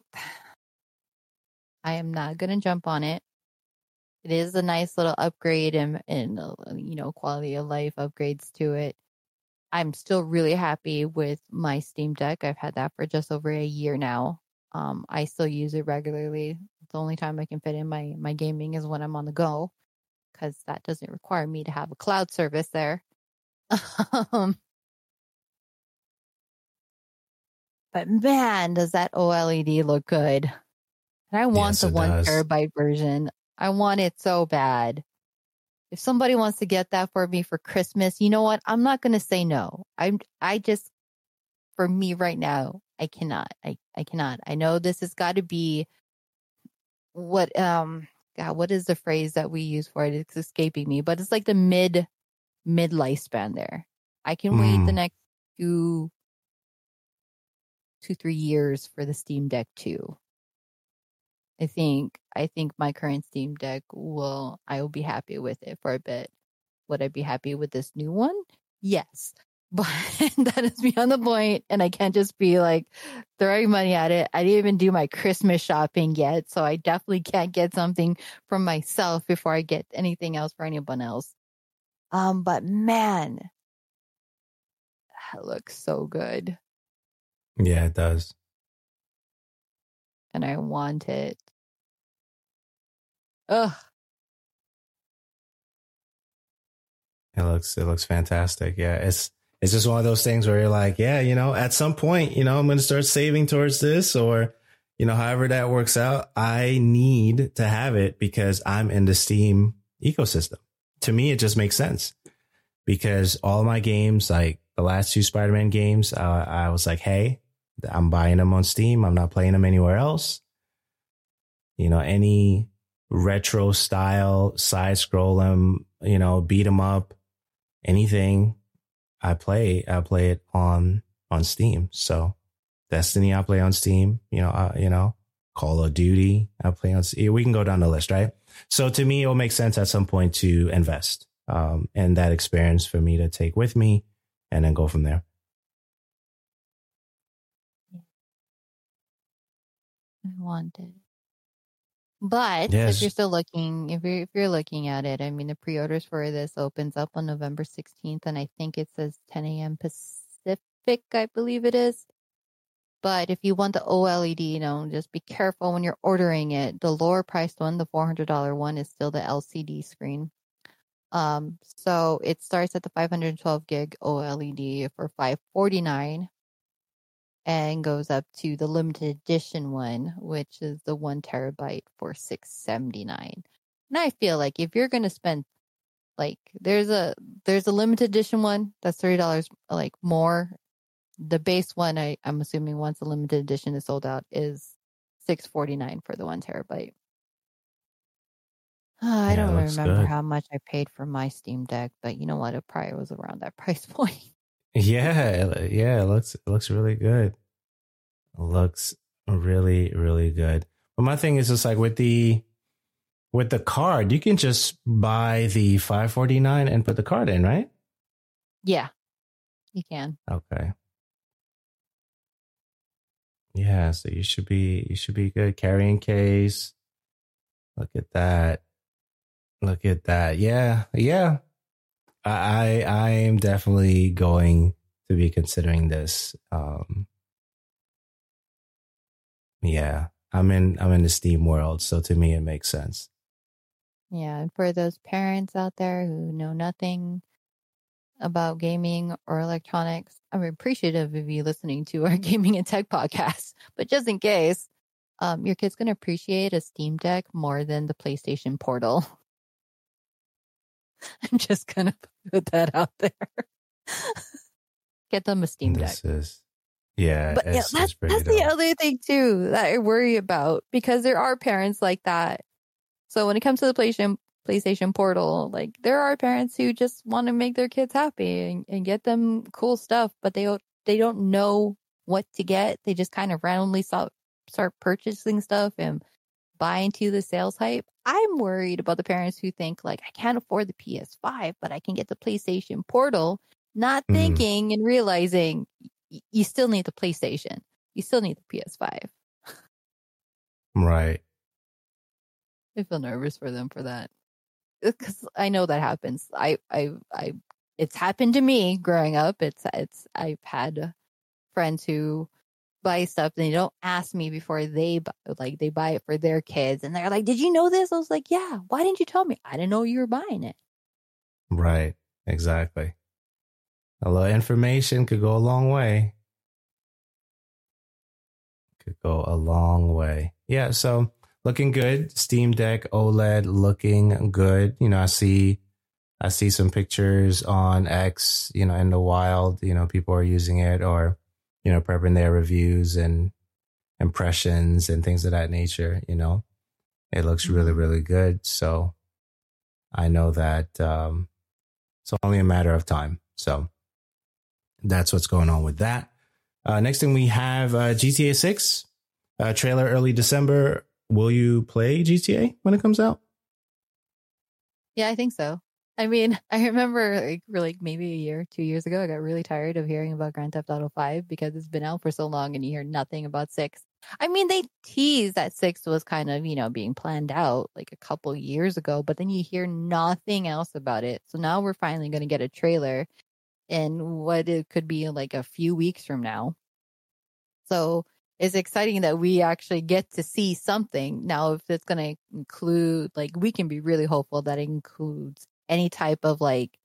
I am not going to jump on it. It is a nice little upgrade and quality of life upgrades to it. I'm still really happy with my Steam Deck. I've had that for just over a year now. I still use it regularly. The only time I can fit in my gaming is when I'm on the go, because that doesn't require me to have a cloud service there. But man, does that OLED look good. And I want Yes, the it 1 does. terabyte version. I want it so bad. If somebody wants to get that for me for Christmas, you know what? I'm not going to say no. I just, for me right now, I cannot. I cannot. I know this has got to be what, God, what is the phrase that we use for it? It's escaping me, but it's like the mid lifespan there. I can wait the next 2-3 years for the Steam Deck 2. I think my current Steam Deck I will be happy with it for a bit. Would I be happy with this new one? Yes. But that is beyond the point, and I can't just be like throwing money at it. I didn't even do my Christmas shopping yet, so I definitely can't get something from myself before I get anything else for anyone else. But man, that looks so good. Yeah, it does. And I want it. Ugh. It looks fantastic. Yeah, it's just one of those things where you're like, yeah, at some point, I'm going to start saving towards this, or, however that works out. I need to have it because I'm in the Steam ecosystem. To me, it just makes sense because all my games, like the last 2 Spider-Man games, I was like, hey, I'm buying them on Steam. I'm not playing them anywhere else. Any retro style side scroll them, beat them up, anything I play it on Steam. So Destiny, I play on Steam, Call of Duty, I play on Steam. We can go down the list, right? So to me, it will make sense at some point to invest in that experience for me to take with me and then go from there. I want it. But yes. if you're still looking, if you're looking at it, I mean, the pre-orders for this opens up on November 16th, and I think it says 10 a.m. Pacific, I believe it is. But if you want the OLED, just be careful when you're ordering it. The lower priced one, the $400 one, is still the LCD screen. So it starts at the 512 gig OLED for $549. And goes up to the limited edition one, which is the 1 terabyte for $679. And I feel like if you're going to spend, like, there's a limited edition one that's $30 like more. The base one, I'm assuming once the limited edition is sold out, is $649 for the 1 terabyte. I don't remember how much I paid for my Steam Deck, but you know what? It probably was around that price point. Yeah, it looks really good. It looks really, really good. But my thing is just like with the card, you can just buy the $549 and put the card in, right? Yeah, you can. Okay. Yeah, so you should be good. Carrying case. Look at that. Yeah. I am definitely going to be considering this. Yeah, I'm in the Steam world, so to me it makes sense. Yeah, and for those parents out there who know nothing about gaming or electronics, I'm appreciative of you listening to our gaming and tech podcast. But just in case, your kid's going to appreciate a Steam Deck more than the PlayStation Portal. I'm just going to put that out there. Get them a Steam Deck. But that's the other thing too that I worry about, because there are parents like that. So when it comes to the PlayStation Portal, like there are parents who just want to make their kids happy and get them cool stuff, but they don't know what to get. They just kind of randomly start purchasing stuff and buy into the sales hype. I'm worried about the parents who think like, I can't afford the PS5, but I can get the PlayStation Portal, not thinking and realizing you still need the PlayStation. You still need the PS5. Right. I feel nervous for them for that, because I know that happens. It's happened to me growing up. I've had friends who buy stuff and they don't ask me before they buy it for their kids, and they're like, "Did you know this?" I was like, "Yeah. Why didn't you tell me? I didn't know you were buying it." Right. Exactly. A little information could go a long way. Yeah. So looking good. Steam Deck OLED looking good. I see some pictures on X, in the wild, people are using it or, prepping their reviews and impressions and things of that nature. It looks really, really good. So I know that it's only a matter of time. So that's what's going on with that. Next thing we have GTA 6 trailer early December. Will you play GTA when it comes out? Yeah, I think so. I mean, I remember maybe a year, 2 years ago, I got really tired of hearing about Grand Theft Auto 5 because it's been out for so long and you hear nothing about 6. I mean, they teased that 6 was kind of, being planned out like a couple years ago, but then you hear nothing else about it. So now we're finally going to get a trailer in what it could be like a few weeks from now. So it's exciting that we actually get to see something. Now, if it's going to include, we can be really hopeful that it includes any type of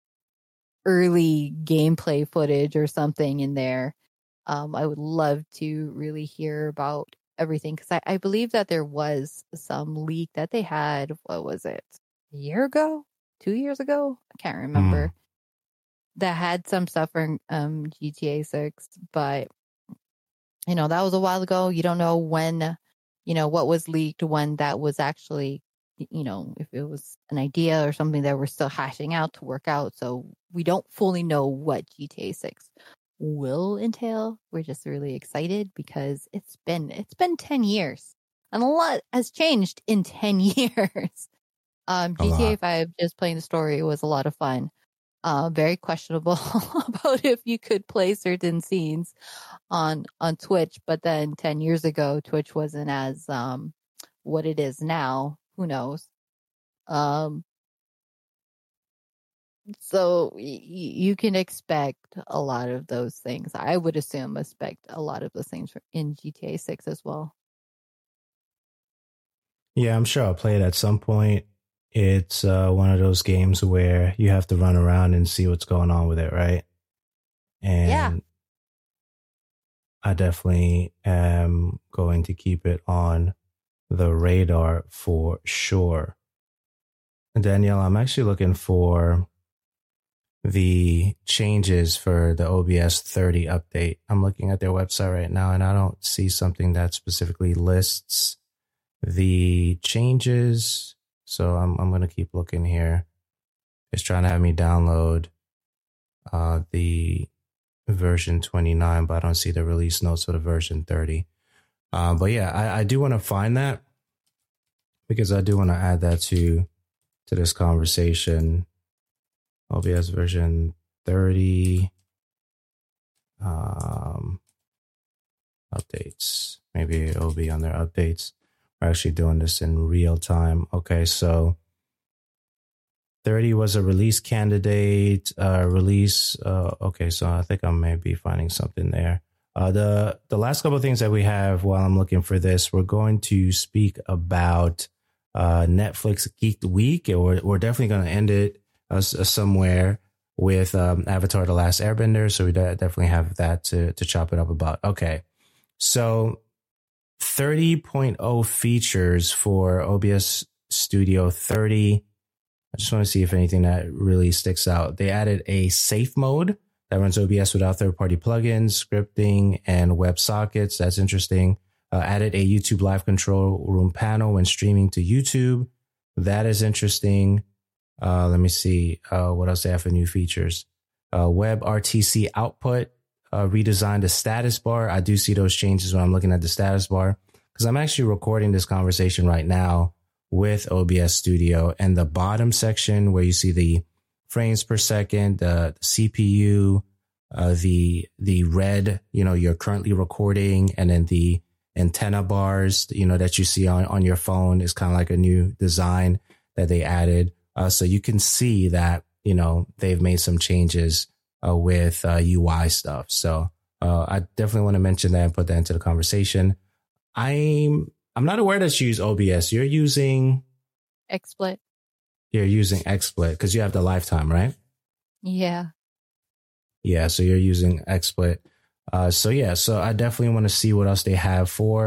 early gameplay footage or something in there. I would love to really hear about everything because I believe that there was some leak that they had. What was it? A year ago? 2 years ago? I can't remember. That had some stuff from GTA 6, but that was a while ago. You don't know when, what was leaked, when that was actually, if it was an idea or something that we're still hashing out to work out. So we don't fully know what GTA 6 will entail. We're just really excited because it's been 10 years and a lot has changed in 10 years. GTA 5, just playing the story, was a lot of fun. Very questionable about if you could play certain scenes on Twitch, but then 10 years ago, Twitch wasn't as what it is now. Who knows? So you can expect a lot of those things. I would expect a lot of those things in GTA 6 as well. Yeah, I'm sure I'll play it at some point. It's one of those games where you have to run around and see what's going on with it, right? And yeah. I definitely am going to keep it on the radar for sure. And Danielle, I'm actually looking for the changes for the OBS 30 update. I'm looking at their website right now and I don't see something that specifically lists the changes. So I'm going to keep looking here. It's trying to have me download the version 29, but I don't see the release notes for the version 30. But yeah, I do want to find that because I do want to add that to this conversation. OBS version 30 updates. Maybe it'll be on their updates. We're actually doing this in real time. Okay, so 30 was a release candidate. Okay, so I think I may be finding something there. The last couple of things that we have while I'm looking for this, we're going to speak about Netflix Geek Week. We're definitely going to end it somewhere with Avatar: The Last Airbender. So we definitely have that to chop it up about. Okay, so 30.0 features for OBS Studio 30. I just want to see if anything that really sticks out. They added a safe mode that runs OBS without third-party plugins, scripting, and WebSockets. That's interesting. Added a YouTube live control room panel when streaming to YouTube. That is interesting. Let me see what else they have for new features. WebRTC output. Redesigned the status bar. I do see those changes when I'm looking at the status bar because I'm actually recording this conversation right now with OBS Studio, and the bottom section where you see the frames per second, the CPU, the red, you're currently recording, and then the antenna bars, that you see on your phone is kind of like a new design that they added. So you can see that, they've made some changes with UI stuff. So I definitely want to mention that and put that into the conversation. I'm not aware that you use OBS. You're using XSplit. You're using XSplit because you have the lifetime, right? Yeah. Yeah. So you're using XSplit. So I definitely want to see what else they have for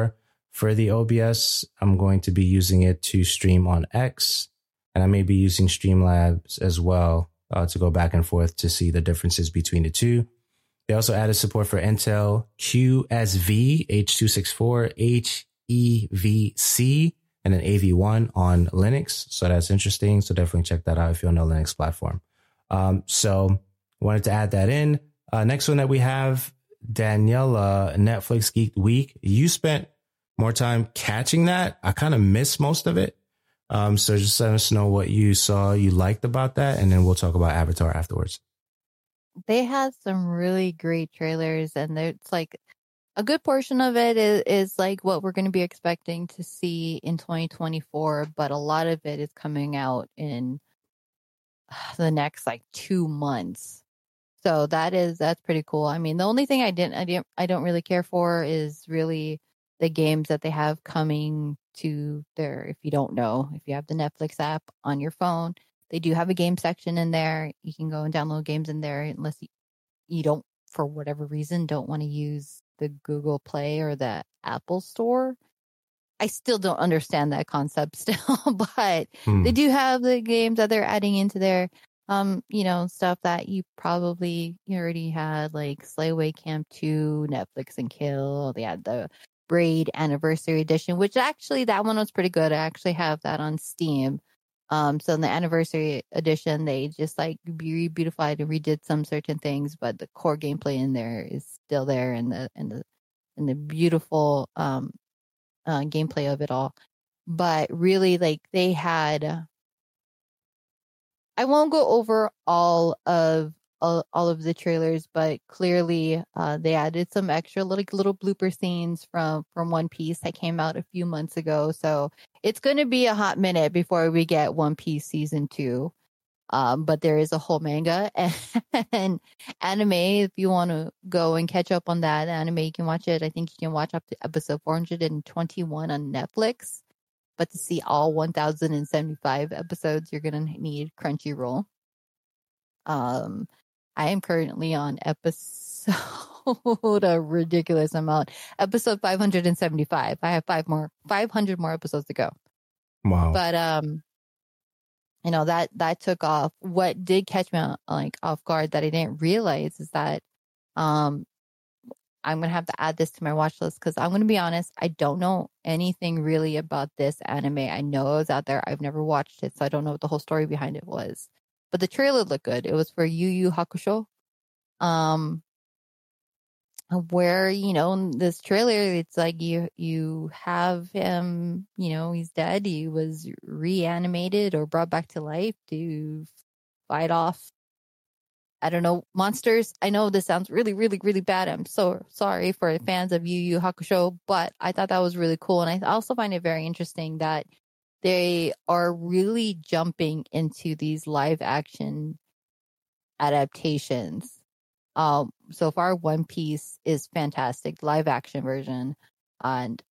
for the OBS. I'm going to be using it to stream on X, and I may be using Streamlabs as well to go back and forth to see the differences between the two. They also added support for Intel QSV, H.264, HEVC, and an AV1 on Linux. So that's interesting. So definitely check that out if you're on the Linux platform. So wanted to add that in. Next one that we have, Daniela, Netflix Geek Week. You spent more time catching that. I kind of missed most of it. So just let us know what you saw you liked about that, and then we'll talk about Avatar afterwards. They had some really great trailers, and it's like a good portion of it is like what we're going to be expecting to see in 2024, but a lot of it is coming out in the next like 2 months. So that's pretty cool. I mean, the only thing I don't really care for is really the games that they have coming to their, if you don't know, if you have the Netflix app on your phone, they do have a game section in there. You can go and download games in there unless you don't, for whatever reason, don't want to use the Google Play or the Apple Store. I still don't understand that concept still, but they do have the games that they're adding into there. Stuff that you already had, like Slayway Camp 2, Netflix and Kill. They had the Braid Anniversary Edition, which actually that one was pretty good. I actually have that on Steam. So in the Anniversary Edition, they just like beautified and redid some certain things, but the core gameplay in there is still there, and the beautiful gameplay of it all. But really, like they had. I won't go over all of the trailers, but clearly they added some extra little blooper scenes from One Piece that came out a few months ago. So it's going to be a hot minute before we get One Piece season 2. But there is a whole manga and anime. If you want to go and catch up on that anime, you can watch it. I think you can watch up to episode 421 on Netflix. But to see all 1,075 episodes, you're going to need Crunchyroll. I am currently on episode a ridiculous amount. Episode 575. I have 500 more episodes to go. Wow. But that took off. What did catch me off guard that I didn't realize is that I'm going to have to add this to my watch list because I'm going to be honest, I don't know anything really about this anime. I know it was out there. I've never watched it, so I don't know what the whole story behind it was. But the trailer looked good. It was for Yu Yu Hakusho. Where, this trailer, it's like you have him, he's dead. He was reanimated or brought back to life to fight off, I don't know, monsters. I know this sounds really, really, really bad. I'm so sorry for fans of Yu Yu Hakusho, but I thought that was really cool. And I also find it very interesting that they are really jumping into these live action adaptations. So far, One Piece is fantastic, live action version. And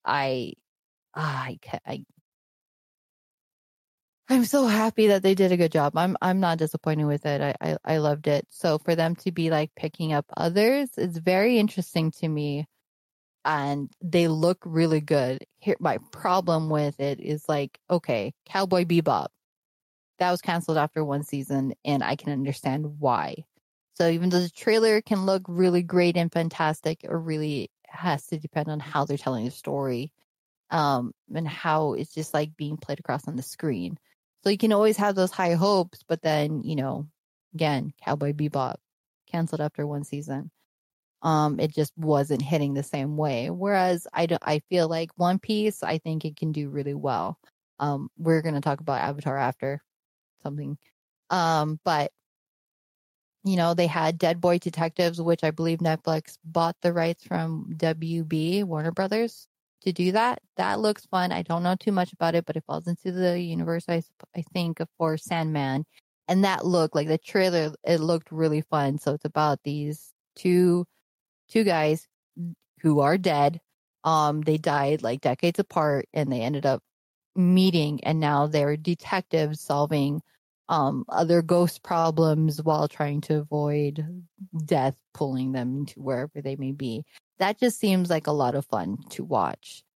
I'm so happy that they did a good job. I'm not disappointed with it. I loved it. So for them to be like picking up others, it's very interesting to me. And they look really good. Here, my problem with it is like, okay, Cowboy Bebop. That was canceled after one season, and I can understand why. So even though the trailer can look really great and fantastic, it really has to depend on how they're telling the story, and how it's just like being played across on the screen. So you can always have those high hopes, but then, again, Cowboy Bebop canceled after one season. It just wasn't hitting the same way. Whereas I feel like One Piece, I think it can do really well. We're going to talk about Avatar after something. But, they had Dead Boy Detectives, which I believe Netflix bought the rights from WB, Warner Brothers, to do that. That looks fun. I don't know too much about it, but it falls into the universe, I think, for Sandman. And that looked like the trailer, it looked really fun. So it's about these two guys who are dead. They died like decades apart, and they ended up meeting, and now they're detectives solving other ghost problems while trying to avoid death pulling them into wherever they may be. That just seems like a lot of fun to watch.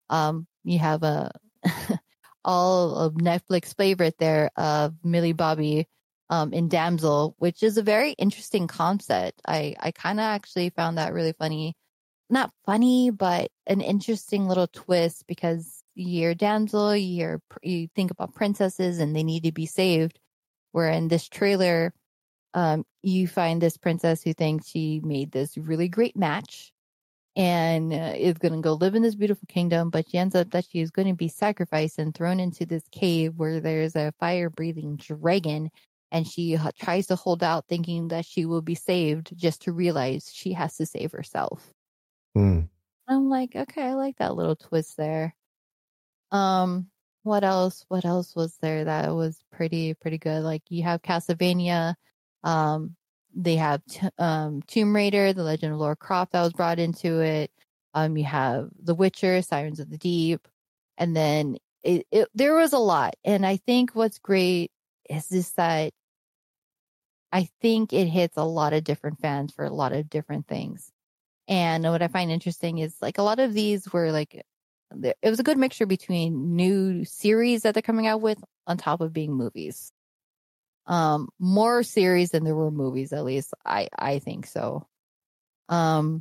You have a all of Netflix favorite there of Millie Bobby in Damsel, which is a very interesting concept. I kind of actually found that really funny. Not funny, but an interesting little twist because you're damsel, you think about princesses and they need to be saved. Where in this trailer, you find this princess who thinks she made this really great match and is going to go live in this beautiful kingdom, but she ends up that she is going to be sacrificed and thrown into this cave where there's a fire-breathing dragon, and she tries to hold out thinking that she will be saved just to realize she has to save herself. I'm like, okay, I like that little twist there. What else was there that was pretty good? Like you have Castlevania, they have Tomb Raider, The Legend of Lara Croft that was brought into it. You have The Witcher, Sirens of the Deep, and then there was a lot. And I think what's great is just that I think it hits a lot of different fans for a lot of different things. And what I find interesting is like a lot of these were like, it was a good mixture between new series that they're coming out with on top of being movies. More series than there were movies, at least I think so. And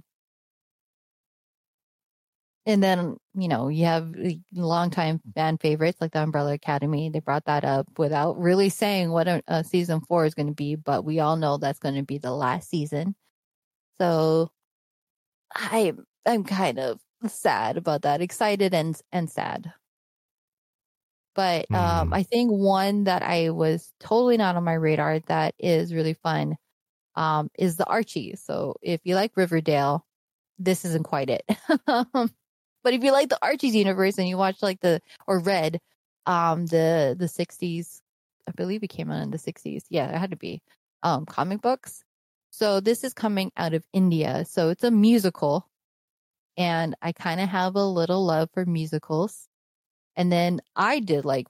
then, you have longtime fan favorites like the Umbrella Academy. They brought that up without really saying what a season 4 is going to be, but we all know that's going to be the last season. So I'm kind of sad about that, excited and sad. But I think one that I was totally not on my radar that is really fun is the Archie. So if you like Riverdale, this isn't quite it. But if you like the Archie's universe and you watch read the 60s, I believe it came out in the 60s. Yeah, it had to be comic books. So this is coming out of India. So it's a musical. And I kind of have a little love for musicals. And then I did like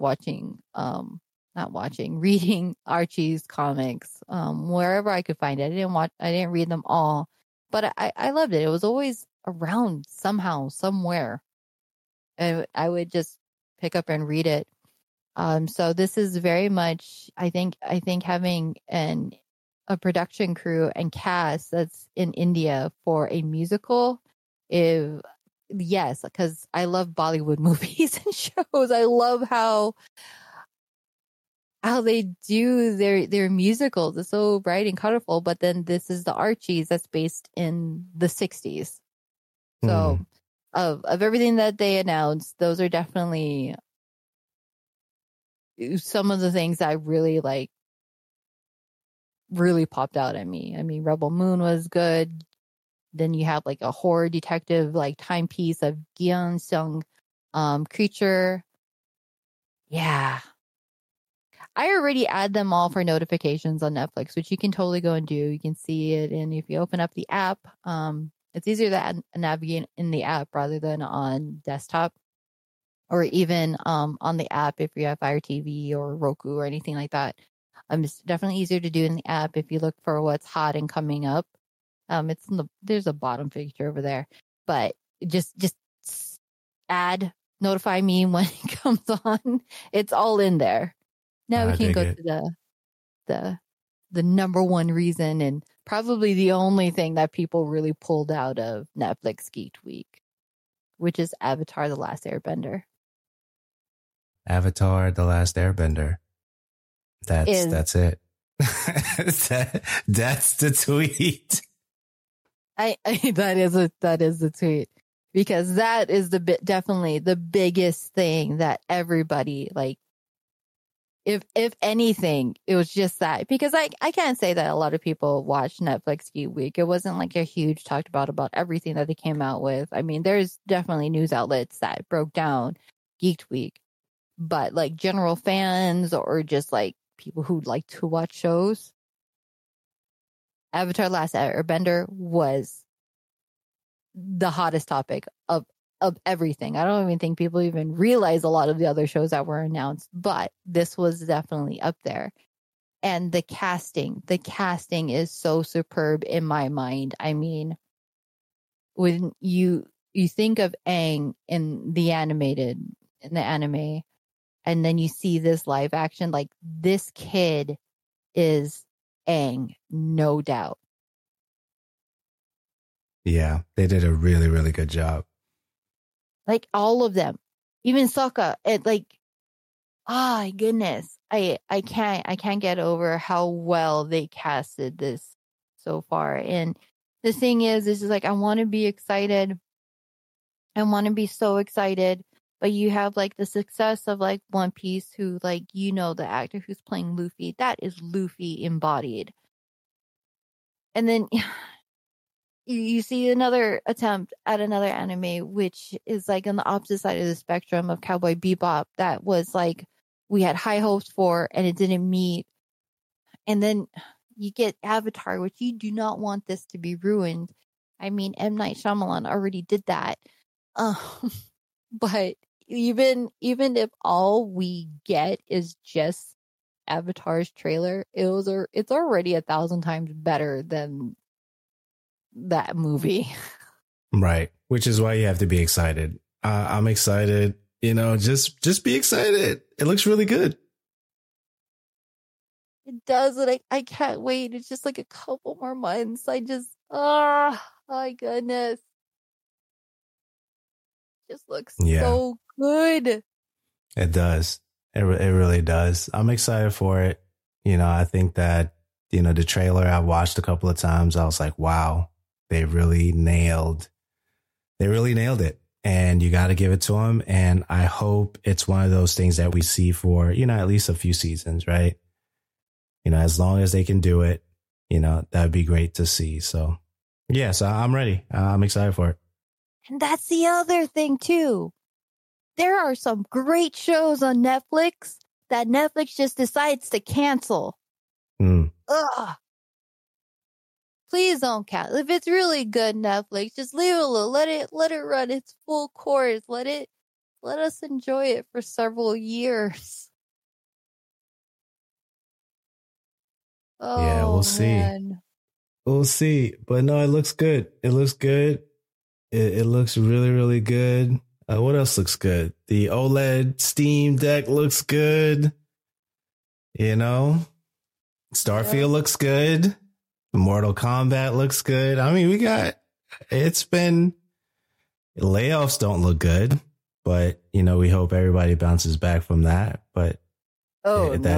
reading Archie's comics wherever I could find it. I didn't read them all, but I loved it. It was always around somehow, somewhere. And I would just pick up and read it. So this is very much, I think having a production crew and cast that's in India for a musical, yes, because I love Bollywood movies and shows. I love how they do their musicals. It's so bright and colorful. But then this is the Archies that's based in the 60s. So of everything that they announced, those are definitely some of the things I really like. Really popped out at me. I mean, Rebel Moon was good. Then you have like a horror detective like timepiece of Gyeon Sung Creature. Yeah. I already add them all for notifications on Netflix, which you can totally go and do. You can see it. And if you open up the app, it's easier to navigate in the app rather than on desktop, or even on the app if you have Fire TV or Roku or anything like that. It's definitely easier to do in the app if you look for what's hot and coming up. There's a bottom picture over there, but just notify me when it comes on. It's all in there. Now we can go to the number one reason and probably the only thing that people really pulled out of Netflix Geek Week, which is Avatar: The Last Airbender. Avatar: The Last Airbender. That's it. That's the tweet. That is the tweet, because that is definitely the biggest thing that everybody like. If anything, it was just that, because I can't say that a lot of people watched Netflix Geek Week. It wasn't like a huge talked about everything that they came out with. I mean, there's definitely news outlets that broke down Geek Week, but like general fans or just like people who like to watch shows, Avatar: Last Airbender was the hottest topic of everything. I don't even think people even realize a lot of the other shows that were announced, but this was definitely up there. And the casting is so superb in my mind. I mean, when you you think of Aang in the anime, and then you see this live action, like this kid is Aang, no doubt. Yeah, they did a really, really good job. Like all of them, even Sokka, my goodness, I can't get over how well they casted this so far. And the thing is like, I want to be excited. I want to be so excited, but you have like the success of like One Piece, who like, the actor who's playing Luffy, that is Luffy embodied. And then you see another attempt at another anime, which is like on the opposite side of the spectrum of Cowboy Bebop. That was like, we had high hopes for, and it didn't meet. And then you get Avatar, which you do not want this to be ruined. I mean, M. Night Shyamalan already did that. But even if all we get is just Avatar's trailer, it's already 1,000 times better than that movie. Right. Which is why you have to be excited. I'm excited. Just be excited. It looks really good. It does. And I can't wait. It's just like a couple more months. Oh my goodness. It just looks so good. It does. It really does. I'm excited for it. I think that, the trailer I watched a couple of times, I was like, wow, they really nailed it. And you got to give it to them. And I hope it's one of those things that we see for, at least a few seasons, right? As long as they can do it, that'd be great to see. So, so I'm ready. I'm excited for it. And that's the other thing, too. There are some great shows on Netflix that Netflix just decides to cancel. Ugh. Please don't cancel. If it's really good, Netflix, just leave it alone. Let it run its full course. Let us enjoy it for several years. Oh, yeah, we'll see. Man. We'll see. But no, it looks good. It looks good. It looks really, really good. What else looks good? The OLED Steam Deck looks good. Starfield looks good. Mortal Kombat looks good. I mean, layoffs don't look good, but we hope everybody bounces back from that. But that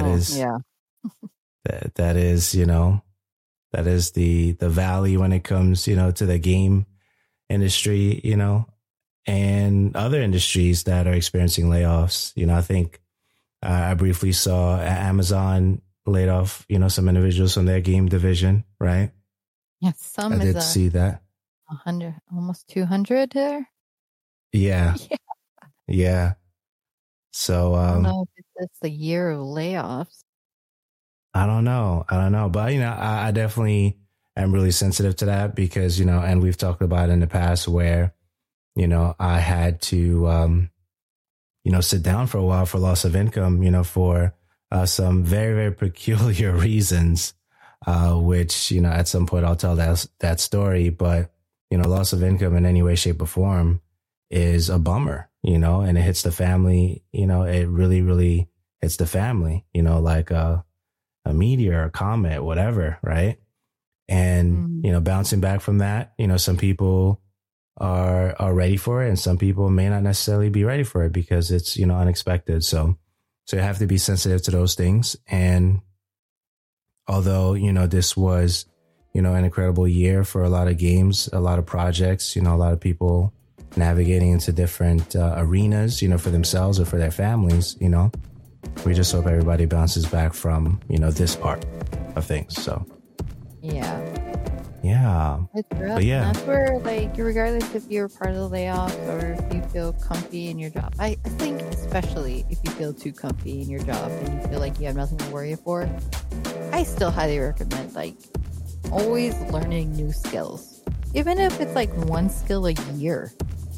is the valley when it comes, to the game industry, and other industries that are experiencing layoffs. I think I briefly saw Amazon laid off, some individuals from their game division, right? Yeah, I did see that. 100, almost 200 there. Yeah. Yeah. So I don't know if it's the year of layoffs. I don't know. But, I definitely am really sensitive to that because, and we've talked about it in the past where, I had to, sit down for a while for loss of income, for some very, very peculiar reasons, which, at some point I'll tell that story. But, loss of income in any way, shape or form is a bummer, and it hits the family, it really, really hits the family, like a meteor, a comet, whatever. Right. And, bouncing back from that, some people are ready for it and some people may not necessarily be ready for it because it's, unexpected. So you have to be sensitive to those things. And although, this was, an incredible year for a lot of games, a lot of projects, a lot of people navigating into different arenas, for themselves or for their families, we just hope everybody bounces back from, this part of things. So, yeah. It's rough. But yeah. That's where, regardless if you're part of the layoffs or if you feel comfy in your job, I think especially if you feel too comfy in your job and you feel like you have nothing to worry for, I still highly recommend, always learning new skills. Even if it's, one skill a year.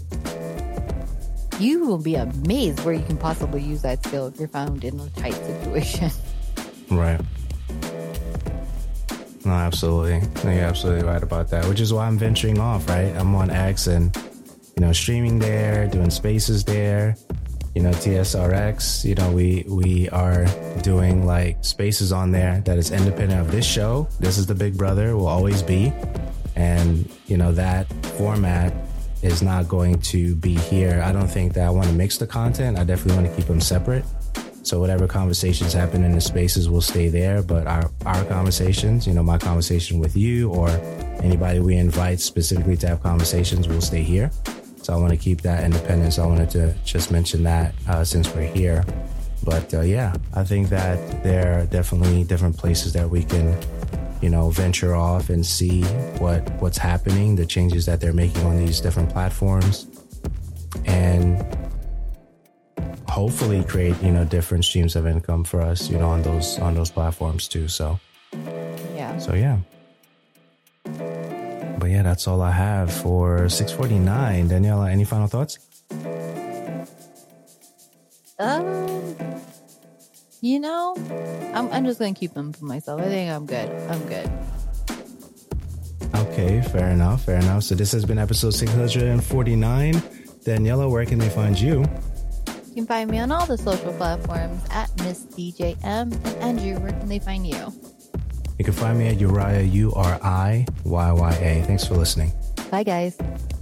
You will be amazed where you can possibly use that skill if you're found in a tight situation. Right. No, absolutely. You're absolutely right about that, which is why I'm venturing off, right? I'm on X and, streaming there, doing spaces there. TSRX, we are doing like spaces on there that is independent of this show. This is the Big Brother, will always be. And, that format is not going to be here. I don't think that I want to mix the content. I definitely want to keep them separate. So whatever conversations happen in the spaces will stay there. But our conversations, my conversation with you or anybody we invite specifically to have conversations will stay here. So I want to keep that independence. I wanted to just mention that since we're here. But I think that there are definitely different places that we can, venture off and see what's happening, the changes that they're making on these different platforms, and hopefully create, different streams of income for us, on those platforms too. So yeah. But yeah, that's all I have for 649. Daniela, any final thoughts? I'm just going to keep them for myself. I think I'm good. Okay, fair enough. So this has been episode 649. Daniela, where can they find you? You can find me on all the social platforms at Miss DJM. And Andrew, where can they find you? You can find me at Uriah, Uriya. Thanks for listening. Bye, guys.